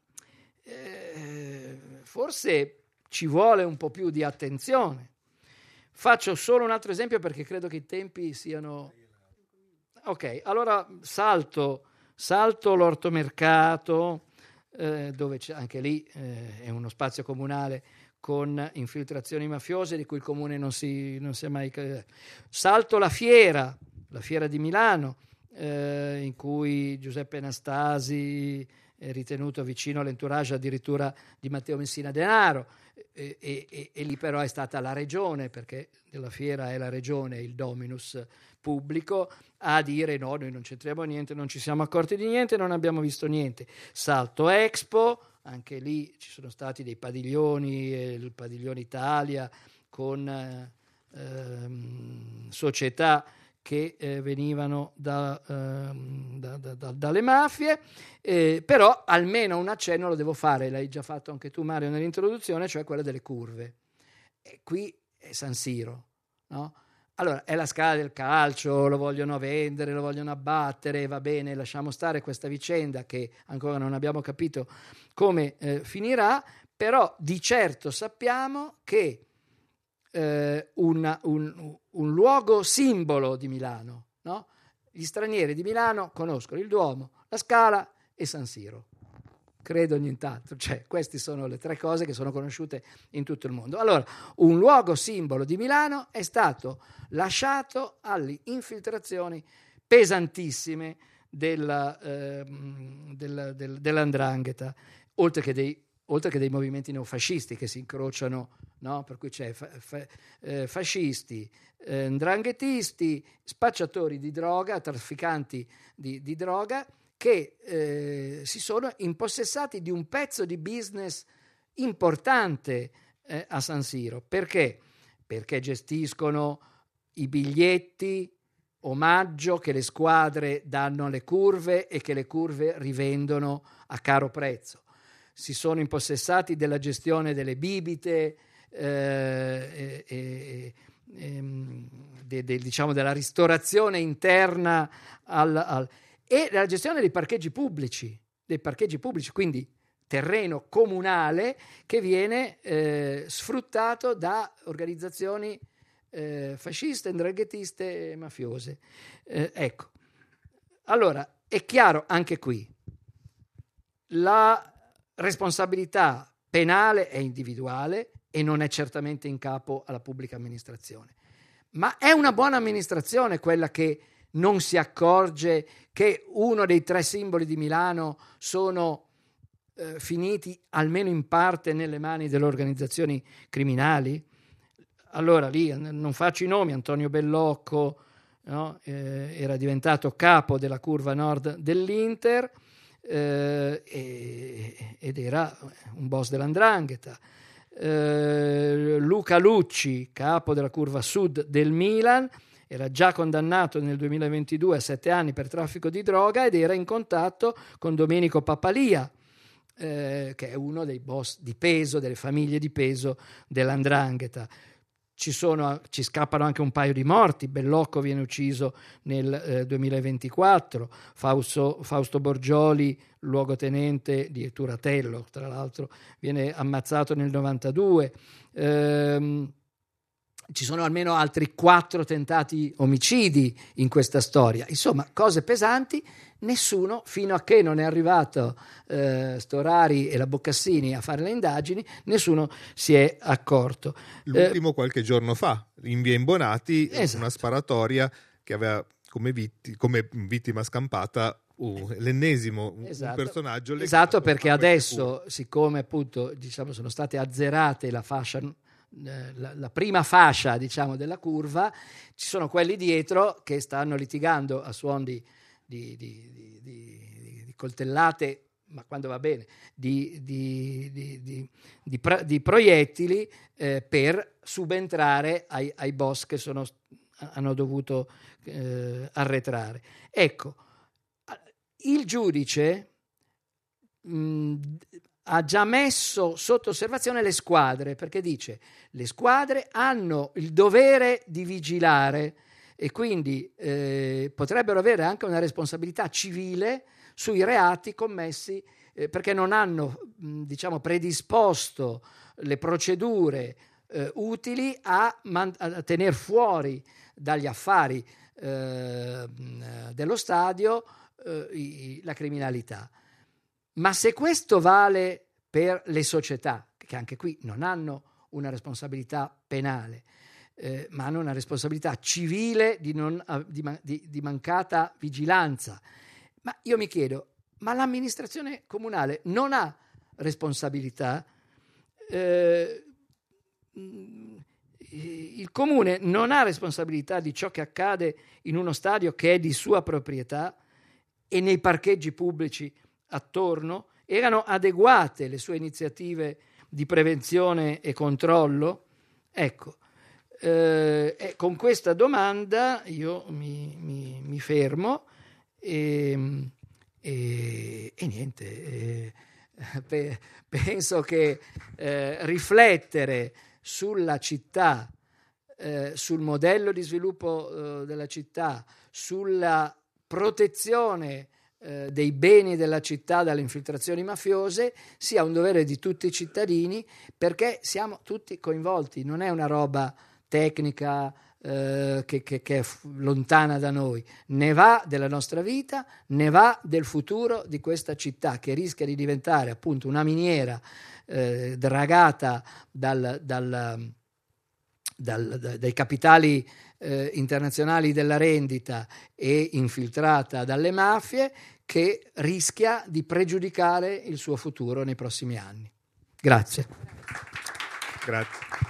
eh, forse ci vuole un po' più di attenzione. Faccio solo un altro esempio perché credo che i tempi siano... Ok, allora salto, salto l'ortomercato, eh, dove c'è, anche lì eh, è uno spazio comunale con infiltrazioni mafiose di cui il comune non si, non si è mai... Salto la fiera, la fiera di Milano, eh, in cui Giuseppe Anastasi è ritenuto vicino all'entourage addirittura di Matteo Messina Denaro, e, e, e lì però è stata la regione, perché della fiera è la regione il dominus pubblico, a dire no, noi non c'entriamo niente, non ci siamo accorti di niente, non abbiamo visto niente. Salto Expo, anche lì ci sono stati dei padiglioni, eh, il padiglione Italia con eh, ehm, società che eh, venivano da, ehm, da, da, da, dalle mafie, eh, però almeno un accenno lo devo fare, l'hai già fatto anche tu Mario nell'introduzione, cioè quella delle curve. E qui è San Siro, no? Allora, è la scala del calcio, lo vogliono vendere, lo vogliono abbattere, va bene, lasciamo stare questa vicenda che ancora non abbiamo capito come eh, finirà, però di certo sappiamo che eh, una, un, un luogo simbolo di Milano, no? Gli stranieri di Milano conoscono il Duomo, la Scala e San Siro. Credo nient'altro, cioè queste sono le tre cose che sono conosciute in tutto il mondo. Allora, un luogo simbolo di Milano è stato lasciato alle infiltrazioni pesantissime della, eh, della, del, dell'andrangheta, oltre che dei oltre che dei movimenti neofascisti che si incrociano, no? Per cui c'è fa, fa, eh, fascisti, eh, 'ndranghetisti, spacciatori di droga, trafficanti di, di droga, che eh, si sono impossessati di un pezzo di business importante eh, a San Siro. Perché? Perché gestiscono i biglietti omaggio che le squadre danno alle curve e che le curve rivendono a caro prezzo. Si sono impossessati della gestione delle bibite, eh, e, e, e, de, de, diciamo della ristorazione interna al, al, e della gestione dei parcheggi pubblici, dei parcheggi pubblici, quindi terreno comunale che viene eh, sfruttato da organizzazioni eh, fasciste, 'ndranghetiste e mafiose. Eh, ecco, allora è chiaro anche qui la responsabilità penale è individuale e non è certamente in capo alla pubblica amministrazione, ma è una buona amministrazione quella che non si accorge che uno dei tre simboli di Milano sono eh, finiti almeno in parte nelle mani delle organizzazioni criminali? Allora lì non faccio i nomi, Antonio Bellocco, no? eh, era diventato capo della curva nord dell'Inter, Eh, ed era un boss dell'andrangheta. eh, Luca Lucci, capo della curva sud del Milan, era già condannato nel duemilaventidue a sette anni per traffico di droga ed era in contatto con Domenico Pappalia, eh, che è uno dei boss di peso, delle famiglie di peso dell'Andrangheta. Ci, sono, ci scappano anche un paio di morti. Bellocco viene ucciso nel eh, duemilaventiquattro, Fausto, Fausto Borgioli, luogotenente di Turatello, tra l'altro, viene ammazzato nel novantadue. Ehm, ci sono almeno altri quattro tentati omicidi in questa storia. Insomma, cose pesanti. Nessuno, fino a che non è arrivato eh, Storari e la Boccassini a fare le indagini, nessuno si è accorto. L'ultimo eh, qualche giorno fa, in via Imbonati, esatto. Una sparatoria che aveva come, vitt- come vittima scampata uh, l'ennesimo esatto. un personaggio. Esatto, perché adesso, siccome appunto diciamo sono state azzerate la fascia, La, la prima fascia diciamo della curva, ci sono quelli dietro che stanno litigando a suon di, di, di, di, di, di coltellate, ma quando va bene, di, di, di, di, di, pra, di proiettili eh, per subentrare ai, ai boss che sono, hanno dovuto eh, arretrare. Ecco, il giudice mh, ha già messo sotto osservazione le squadre, perché dice le squadre hanno il dovere di vigilare e quindi eh, potrebbero avere anche una responsabilità civile sui reati commessi eh, perché non hanno mh, diciamo predisposto le procedure eh, utili a, man- a tener fuori dagli affari eh, dello stadio eh, i- la criminalità. Ma se questo vale per le società, che anche qui non hanno una responsabilità penale, eh, ma hanno una responsabilità civile di, non, di, di, di mancata vigilanza, ma io mi chiedo, ma l'amministrazione comunale non ha responsabilità? Eh, il comune non ha responsabilità di ciò che accade in uno stadio che è di sua proprietà e nei parcheggi pubblici attorno? Erano adeguate le sue iniziative di prevenzione e controllo? Ecco, eh, e con questa domanda io mi, mi, mi fermo e, e, e niente, e, pe, penso che eh, riflettere sulla città, eh, sul modello di sviluppo eh, della città, sulla protezione eh, dei beni della città dalle infiltrazioni mafiose sia un dovere di tutti i cittadini, perché siamo tutti coinvolti, non è una roba tecnica eh, che, che, che è f- lontana da noi, ne va della nostra vita, ne va del futuro di questa città che rischia di diventare appunto una miniera eh, dragata dal, dal, dal, da, dai capitali eh, internazionali della rendita e infiltrata dalle mafie, che rischia di pregiudicare il suo futuro nei prossimi anni. Grazie. Grazie.